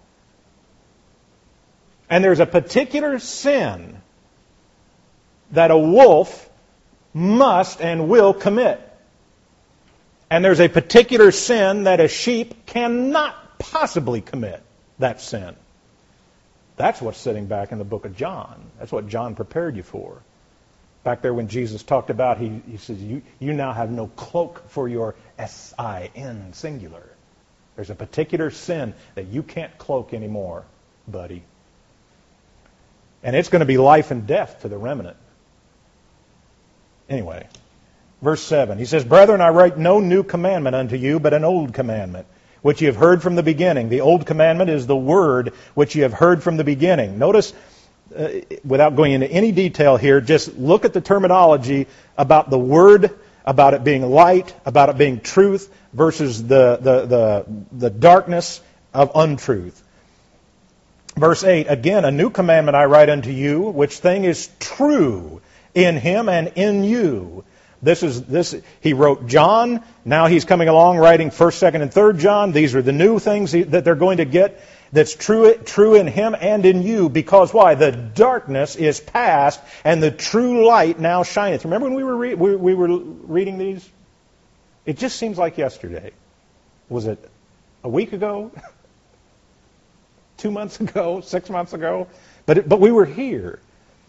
And there's a particular sin that a wolf must and will commit. And there's a particular sin that a sheep cannot possibly commit, that sin. That's what's sitting back in the book of John. That's what John prepared you for. Back there when Jesus talked about, he, he says, you, you now have no cloak for your S I N, singular. There's a particular sin that you can't cloak anymore, buddy. And it's going to be life and death to the remnant. Anyway, verse seven, he says, Brethren, I write no new commandment unto you, but an old commandment, which ye have heard from the beginning. The old commandment is the word which ye have heard from the beginning. Notice, uh, without going into any detail here, just look at the terminology about the word, about it being light, about it being truth, versus the, the, the, the darkness of untruth. Verse eight, again, a new commandment I write unto you, which thing is true in him and in you. This is this. He wrote John. Now he's coming along writing First, Second, and Third John. These are the new things that they're going to get. That's true, true in him and in you. Because why? The darkness is past, and the true light now shineth. Remember when we were re- we, we were reading these? It just seems like yesterday. Was it a week ago? Two months ago? Six months ago? But it, but we were here.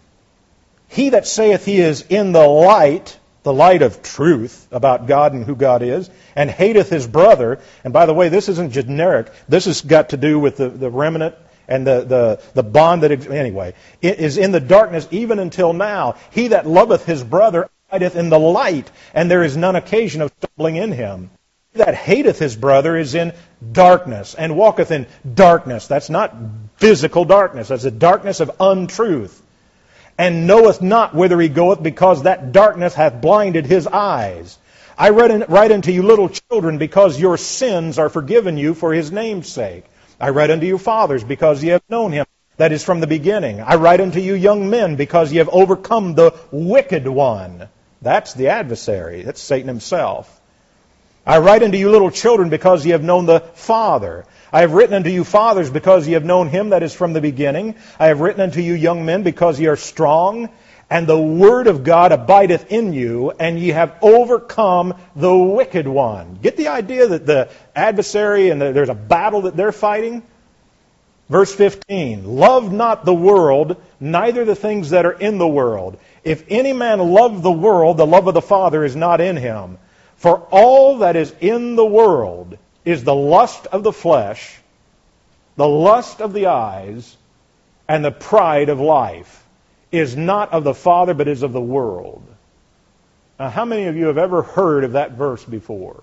He that saith he is in the light, the light of truth about God and who God is, and hateth his brother. And by the way, this isn't generic. This has got to do with the, the remnant and the, the, the bond that, anyway, it is in the darkness even until now. He that loveth his brother abideth in the light, and there is none occasion of stumbling in him. He that hateth his brother is in darkness, and walketh in darkness. That's not physical darkness. That's the darkness of untruth. And knoweth not whither he goeth, because that darkness hath blinded his eyes. I write unto you little children, because your sins are forgiven you for his name's sake. I write unto you fathers, because ye have known him that is from the beginning. I write unto you young men, because ye have overcome the wicked one. That's the adversary. That's Satan himself. I write unto you little children, because ye have known the Father. I have written unto you fathers, because ye have known him that is from the beginning. I have written unto you young men, because ye are strong, and the word of God abideth in you, and ye have overcome the wicked one. Get the idea that the adversary and the, there's a battle that they're fighting? Verse fifteen, love not the world, neither the things that are in the world. If any man love the world, the love of the Father is not in him. For all that is in the world is the lust of the flesh, the lust of the eyes, and the pride of life, is not of the Father, but is of the world. Now, how many of you have ever heard of that verse before?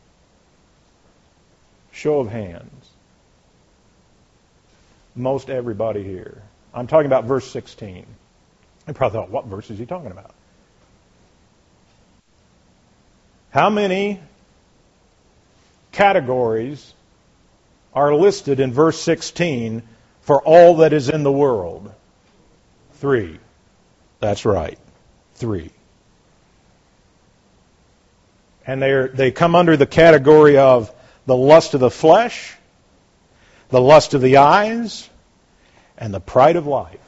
Show of hands. Most everybody here. I'm talking about verse sixteen. You probably thought, what verse is he talking about? How many categories are listed in verse sixteen for all that is in the world? Three. That's right. Three. And they they come under the category of the lust of the flesh, the lust of the eyes, and the pride of life.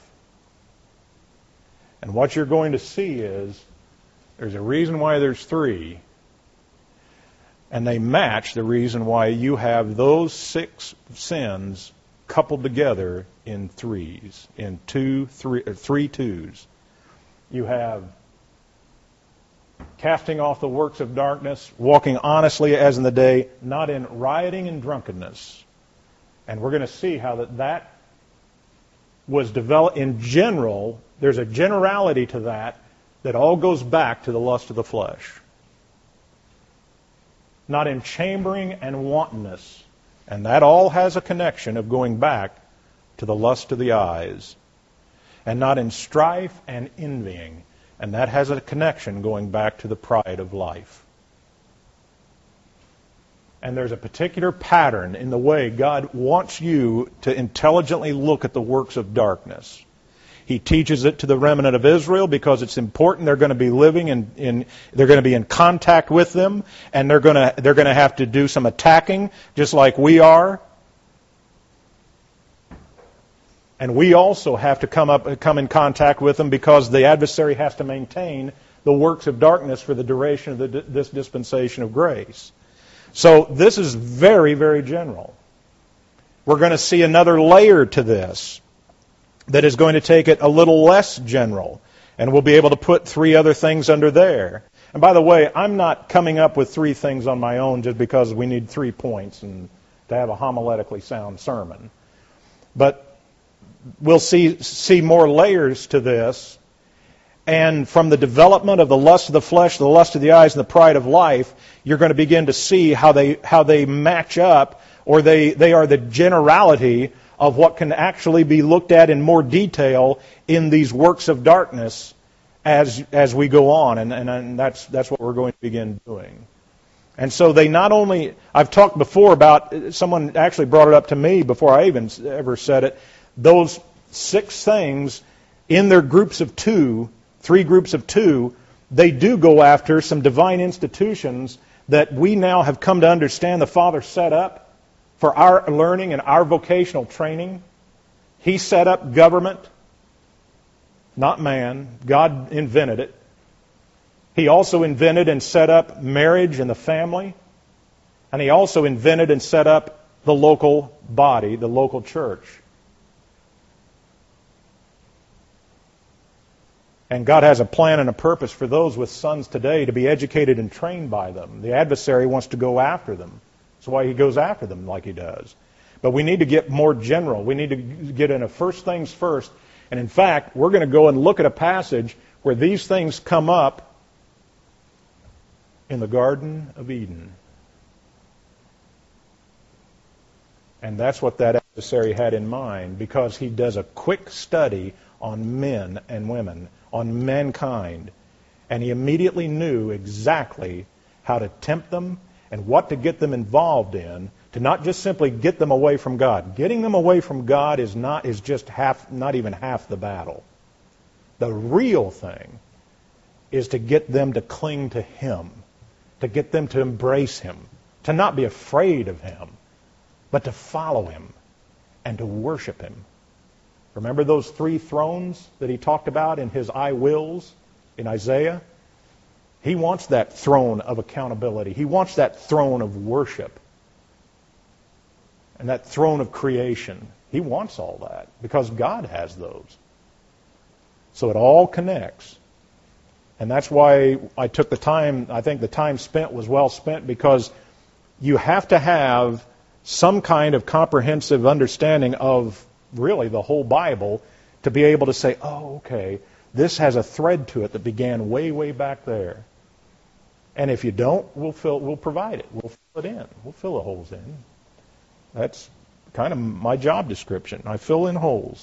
And what you're going to see is there's a reason why there's three, and they match the reason why you have those six sins coupled together in threes, in two, three, or three twos. You have casting off the works of darkness, walking honestly as in the day, not in rioting and drunkenness. And we're going to see how that, that was developed in general. There's a generality to that that all goes back to the lust of the flesh. Not in chambering and wantonness. And that all has a connection of going back to the lust of the eyes. And not in strife and envying. And that has a connection going back to the pride of life. And there's a particular pattern in the way God wants you to intelligently look at the works of darkness. He teaches it to the remnant of Israel because it's important. They're going to be living in, in they're going to be in contact with them, and they're going to they're going to have to do some attacking, just like we are. And we also have to come up come in contact with them because the adversary has to maintain the works of darkness for the duration of the, this dispensation of grace. So this is very, very general. We're going to see another layer to this that is going to take it a little less general. And we'll be able to put three other things under there. And by the way, I'm not coming up with three things on my own just because we need three points and to have a homiletically sound sermon. But we'll see see more layers to this. And from the development of the lust of the flesh, the lust of the eyes, and the pride of life, you're going to begin to see how they how they match up, or they, they are the generality of what can actually be looked at in more detail in these works of darkness as as we go on. And, and, and that's that's what we're going to begin doing. And so they not only, I've talked before about, someone actually brought it up to me before I even ever said it, those six things in their groups of two, three groups of two, they do go after some divine institutions that we now have come to understand the Father set up for our learning and our vocational training. He set up government, not man. God invented it. He also invented and set up marriage and the family. And He also invented and set up the local body, the local church. And God has a plan and a purpose for those with sons today to be educated and trained by them. The adversary wants to go after them. That's why he goes after them like he does. But we need to get more general. We need to get into first things first. And in fact, we're going to go and look at a passage where these things come up in the Garden of Eden. And that's what that adversary had in mind, because he does a quick study on men and women, on mankind. And he immediately knew exactly how to tempt them and what to get them involved in, to not just simply get them away from God. Getting them away from God is not is just half, not even half the battle. The real thing is to get them to cling to Him, to get them to embrace Him, to not be afraid of Him, but to follow Him and to worship Him. Remember those three thrones that he talked about in his I wills in Isaiah? He wants that throne of accountability. He wants that throne of worship and that throne of creation. He wants all that because God has those. So it all connects. And that's why I took the time, I think the time spent was well spent, because you have to have some kind of comprehensive understanding of really the whole Bible to be able to say, oh, okay, this has a thread to it that began way, way back there. And if you don't, we'll fill, we'll provide it. We'll fill it in. We'll fill the holes in. That's kind of my job description. I fill in holes.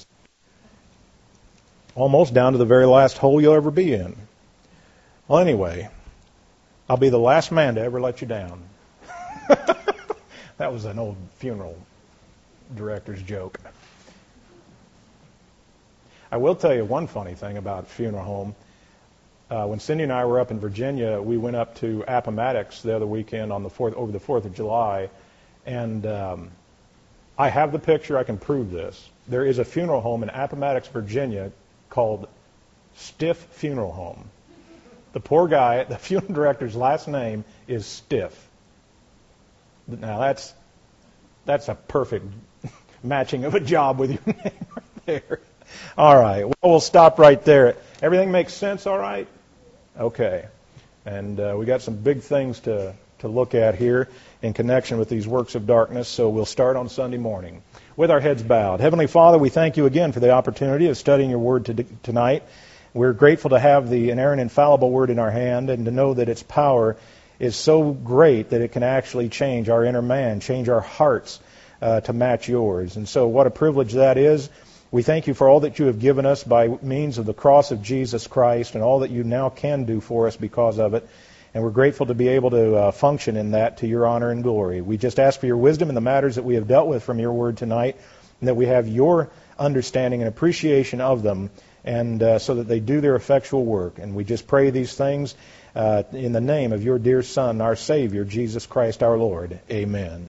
Almost down to the very last hole you'll ever be in. Well, anyway, I'll be the last man to ever let you down. That was an old funeral director's joke. I will tell you one funny thing about funeral home. Uh, when Cindy and I were up in Virginia, we went up to Appomattox the other weekend on the fourth, over the fourth of July, and um, I have the picture. I can prove this. There is a funeral home in Appomattox, Virginia, called Stiff Funeral Home. The poor guy, the funeral director's last name is Stiff. Now that's that's a perfect matching of a job with your name right there. All right, well, we'll stop right there. Everything makes sense, all right? Okay. And uh, we got some big things to, to look at here in connection with these works of darkness, so we'll start on Sunday morning with our heads bowed. Heavenly Father, we thank you again for the opportunity of studying your word to, tonight. We're grateful to have the inerrant, infallible word in our hand and to know that its power is so great that it can actually change our inner man, change our hearts uh, to match yours. And so what a privilege that is. We thank you for all that you have given us by means of the cross of Jesus Christ and all that you now can do for us because of it. And we're grateful to be able to uh, function in that to your honor and glory. We just ask for your wisdom in the matters that we have dealt with from your word tonight, and that we have your understanding and appreciation of them, and uh, so that they do their effectual work. And we just pray these things uh, in the name of your dear Son, our Savior, Jesus Christ our Lord. Amen.